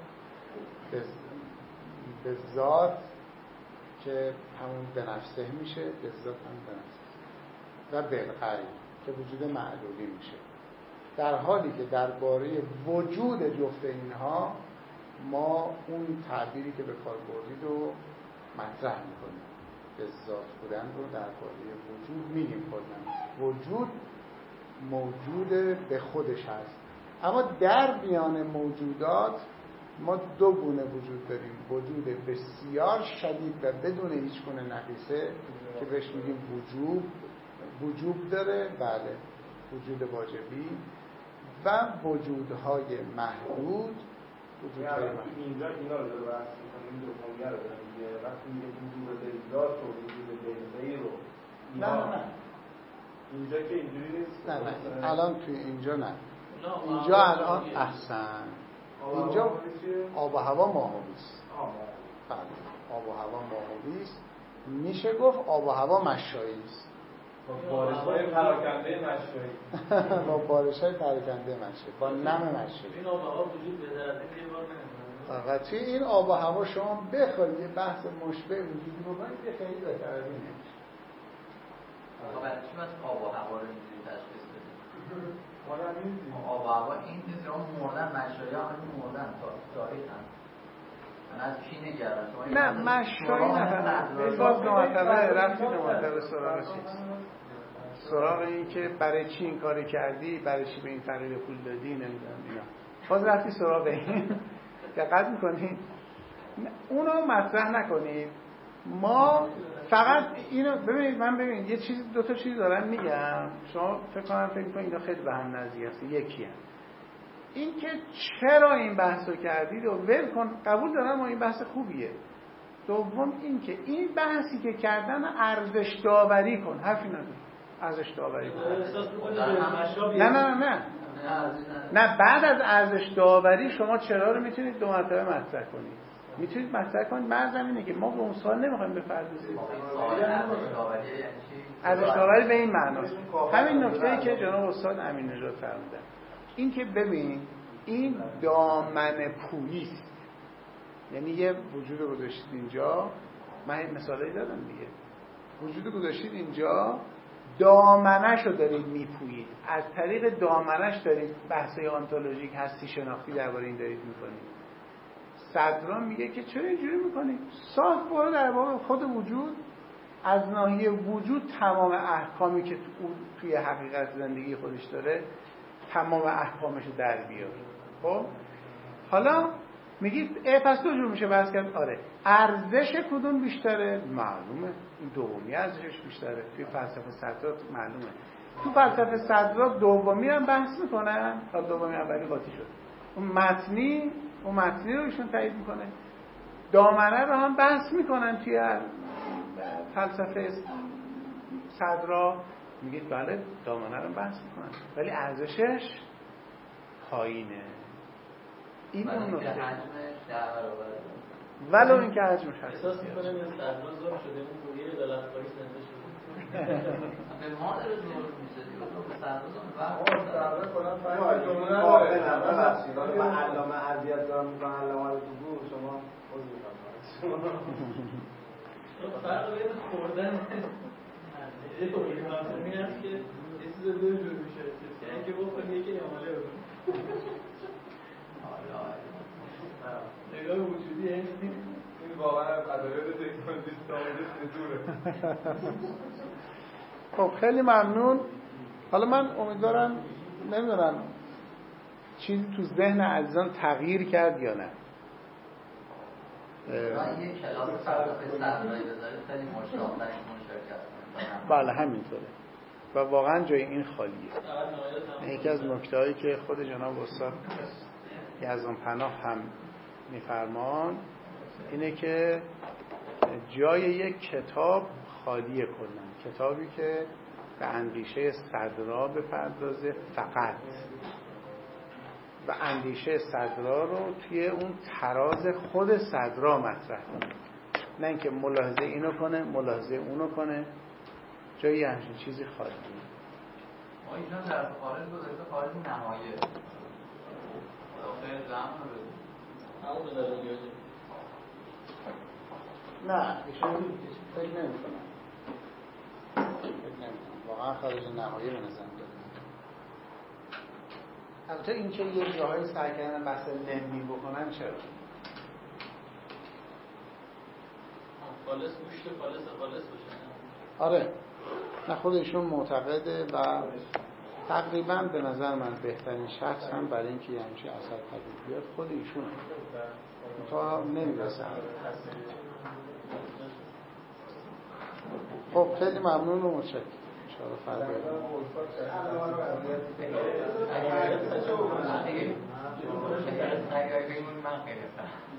به ذات که همون به نفسه میشه، به ذات همون به نفسه، و به غیر که وجود معلولی میشه. در حالی که درباره وجود جفت اینها ما اون تعبیری که به کار بردید رو مطرح میکنیم. به ذات بودن رو درباره وجود میگیم. کلا وجود موجود به خودش هست. اما در میان موجودات ما دو گونه وجود داریم، وجود بسیار شدید و بدون هیچ گونه نقیصه که بهش میگیم وجوب وجوب داره، بله وجود واجبی، و وجودهای محدود وجودهای محدود. اینجا اینا رو داره بحث می‌کنیم، دو کنگه رو داره میگه وقتی میگه وجود بذات و وجود بذایی رو نه نه نه اینجا که اینجوری نیست. نه نه الان توی اینجا نه، اینجا الان احسن اینجا آب و هوا ماهویست. بله آب و هوا ماهویست، میشه گفت آب و هوا مشاییست. با بارش‌های پراکنده مشایی با بارش‌های پراکنده مشایی، با نم مشایی. این آب و هوا وجود بدارد این بار نمی‌کنه. فقط توی این آب و هوا شما بخواید یه بحث مشبه وجودی بکنید یه خیلی بهتر از اینه. آقا برای چی باید آب و هوا رو اینجوری تشخیص بدیم؟ حالا این آب و هوا این چیزی ها مردن، مشایی ها همین مردن تا تاریخ هم از کی نگرد؟ نه مشایی نه، باز نمطبه رفتی نمطبه سراغ چیز سراغ این که برای چی این کاری کردی، برای چی به این فقیر پول دادی، نمیدونم اینا. باز رفتی سراغ این دقت میکنید اونو مطرح نکنید. ما فقط اینو ببینید، من ببینید یه چیز دو تا چیز دارم میگم، شما فکر کنم فکر کنید اینا خیلی به هم نزدیک است. یکی هم این که چرا این بحثو کردید و ول کن، قبول دارم و این بحث خوبیه. دوم این که این بحثی که کردن ارزش داوری کن، حرفی نداره، ارزش داوری کن. نه نه نه نه نه بعد از ارزش داوری شما چرا رو میتونید دو مرتبه مطرح کنید. میتونید مطرح کنید. مرزم اینه که ما به اون سوال نمیخوایم بپردازیم. ارزش داوری به این معناست. همین نکته‌ای که جناب استاد امین نژاد فرمودن، این که ببین این دامن پولی است. یعنی یه وجود گذاشتید اینجا، من مثالی دادم دیگه، وجود گذاشتید اینجا، دامنش رو دارید میپویید، از طریق دامنش دارید بحثای آنتولوژیک هستی شناختی درباره این دارید میکنید. صدرا میگه که چرا اینجوری میکنید؟ صاف برو در واقع خود وجود، از ناحیه وجود تمام احکامی که تو توی حقیقت زندگی خودش داره تمام احکامش رو در بیار. خب حالا میگید ای پس دو جور میشه بحث کرد. آره ارزش کدوم بیشتره؟ معلومه این دومی ارزشش بیشتره. توی فلسفه صدرا معلومه. تو فلسفه صدرا دومی هم بحث میکنن، تا دومی اولی قاطی شد. اون متنی اون متنی رو ایشون تایید میکنه، دامنه رو هم بحث میکنن توی فلسفه صدرا، میگید بله دامنه رو بحث میکنن ولی ارزشش پایینه. این اون نکته ولو این که حجمش هست. احساس میکنم این صدرا زور شده اون رویه دلالت‌کاری زنده شده. به ما داره زور میشه دیگه به صدرا زور و صدرا من علامه اذیت دارم میکنم، علامه رو تو گوش شما خود میکنم فرق بین خوردن یه توقیه مفهومی هست که یه چیز دو جور میشه، یعنی که بخوری یکی نماله بکن نگاه وجودی این این واقعا ادبیات تکنولوژیست آموزش دوره. خب خیلی ممنون. حالا من امیدوارم نمیدونم چیزی تو ذهن عزیزان تغییر کرد یا نه. من یه کلاس فلسفه صدرایی بذارید خیلی مشتاق ترین مشارکت کنم. بله همینطوره و واقعا جای این خالیه. یکی از نکته‌هایی که خود جناب استاد یزدان پناه هم میفرمان اینه که جای یک کتاب خالیه کلا، کتابی که به اندیشه صدرا بپردازه فقط و اندیشه صدرا رو توی اون تراز خود صدرا مطرح کنه، نه اینکه ملاحظه اینو کنه ملاحظه اونو کنه. جایی همچین چیزی خالیه. ما اینا در خارج گذاشته خارج نمایه خیلی زمان رو همون رو داره بیاده نه ایشون فکر نمی کنم فکر نمی کنم واقعا خارج نمایه به نظر داره. البته این که یه جاهای سعی کردن بحث لمی بکنن چرا؟ خالص گوشت خالص خالص باشه. آره نه خود ایشون معتقده و تقریبا به نظر من بهترین شخص هم برای اینکه همچین اثر پدید بیاد خود ایشون تا نمیرسه. خب خیلی ممنون و متشکرم. انشاءالله فردا اگر اگر من خیلی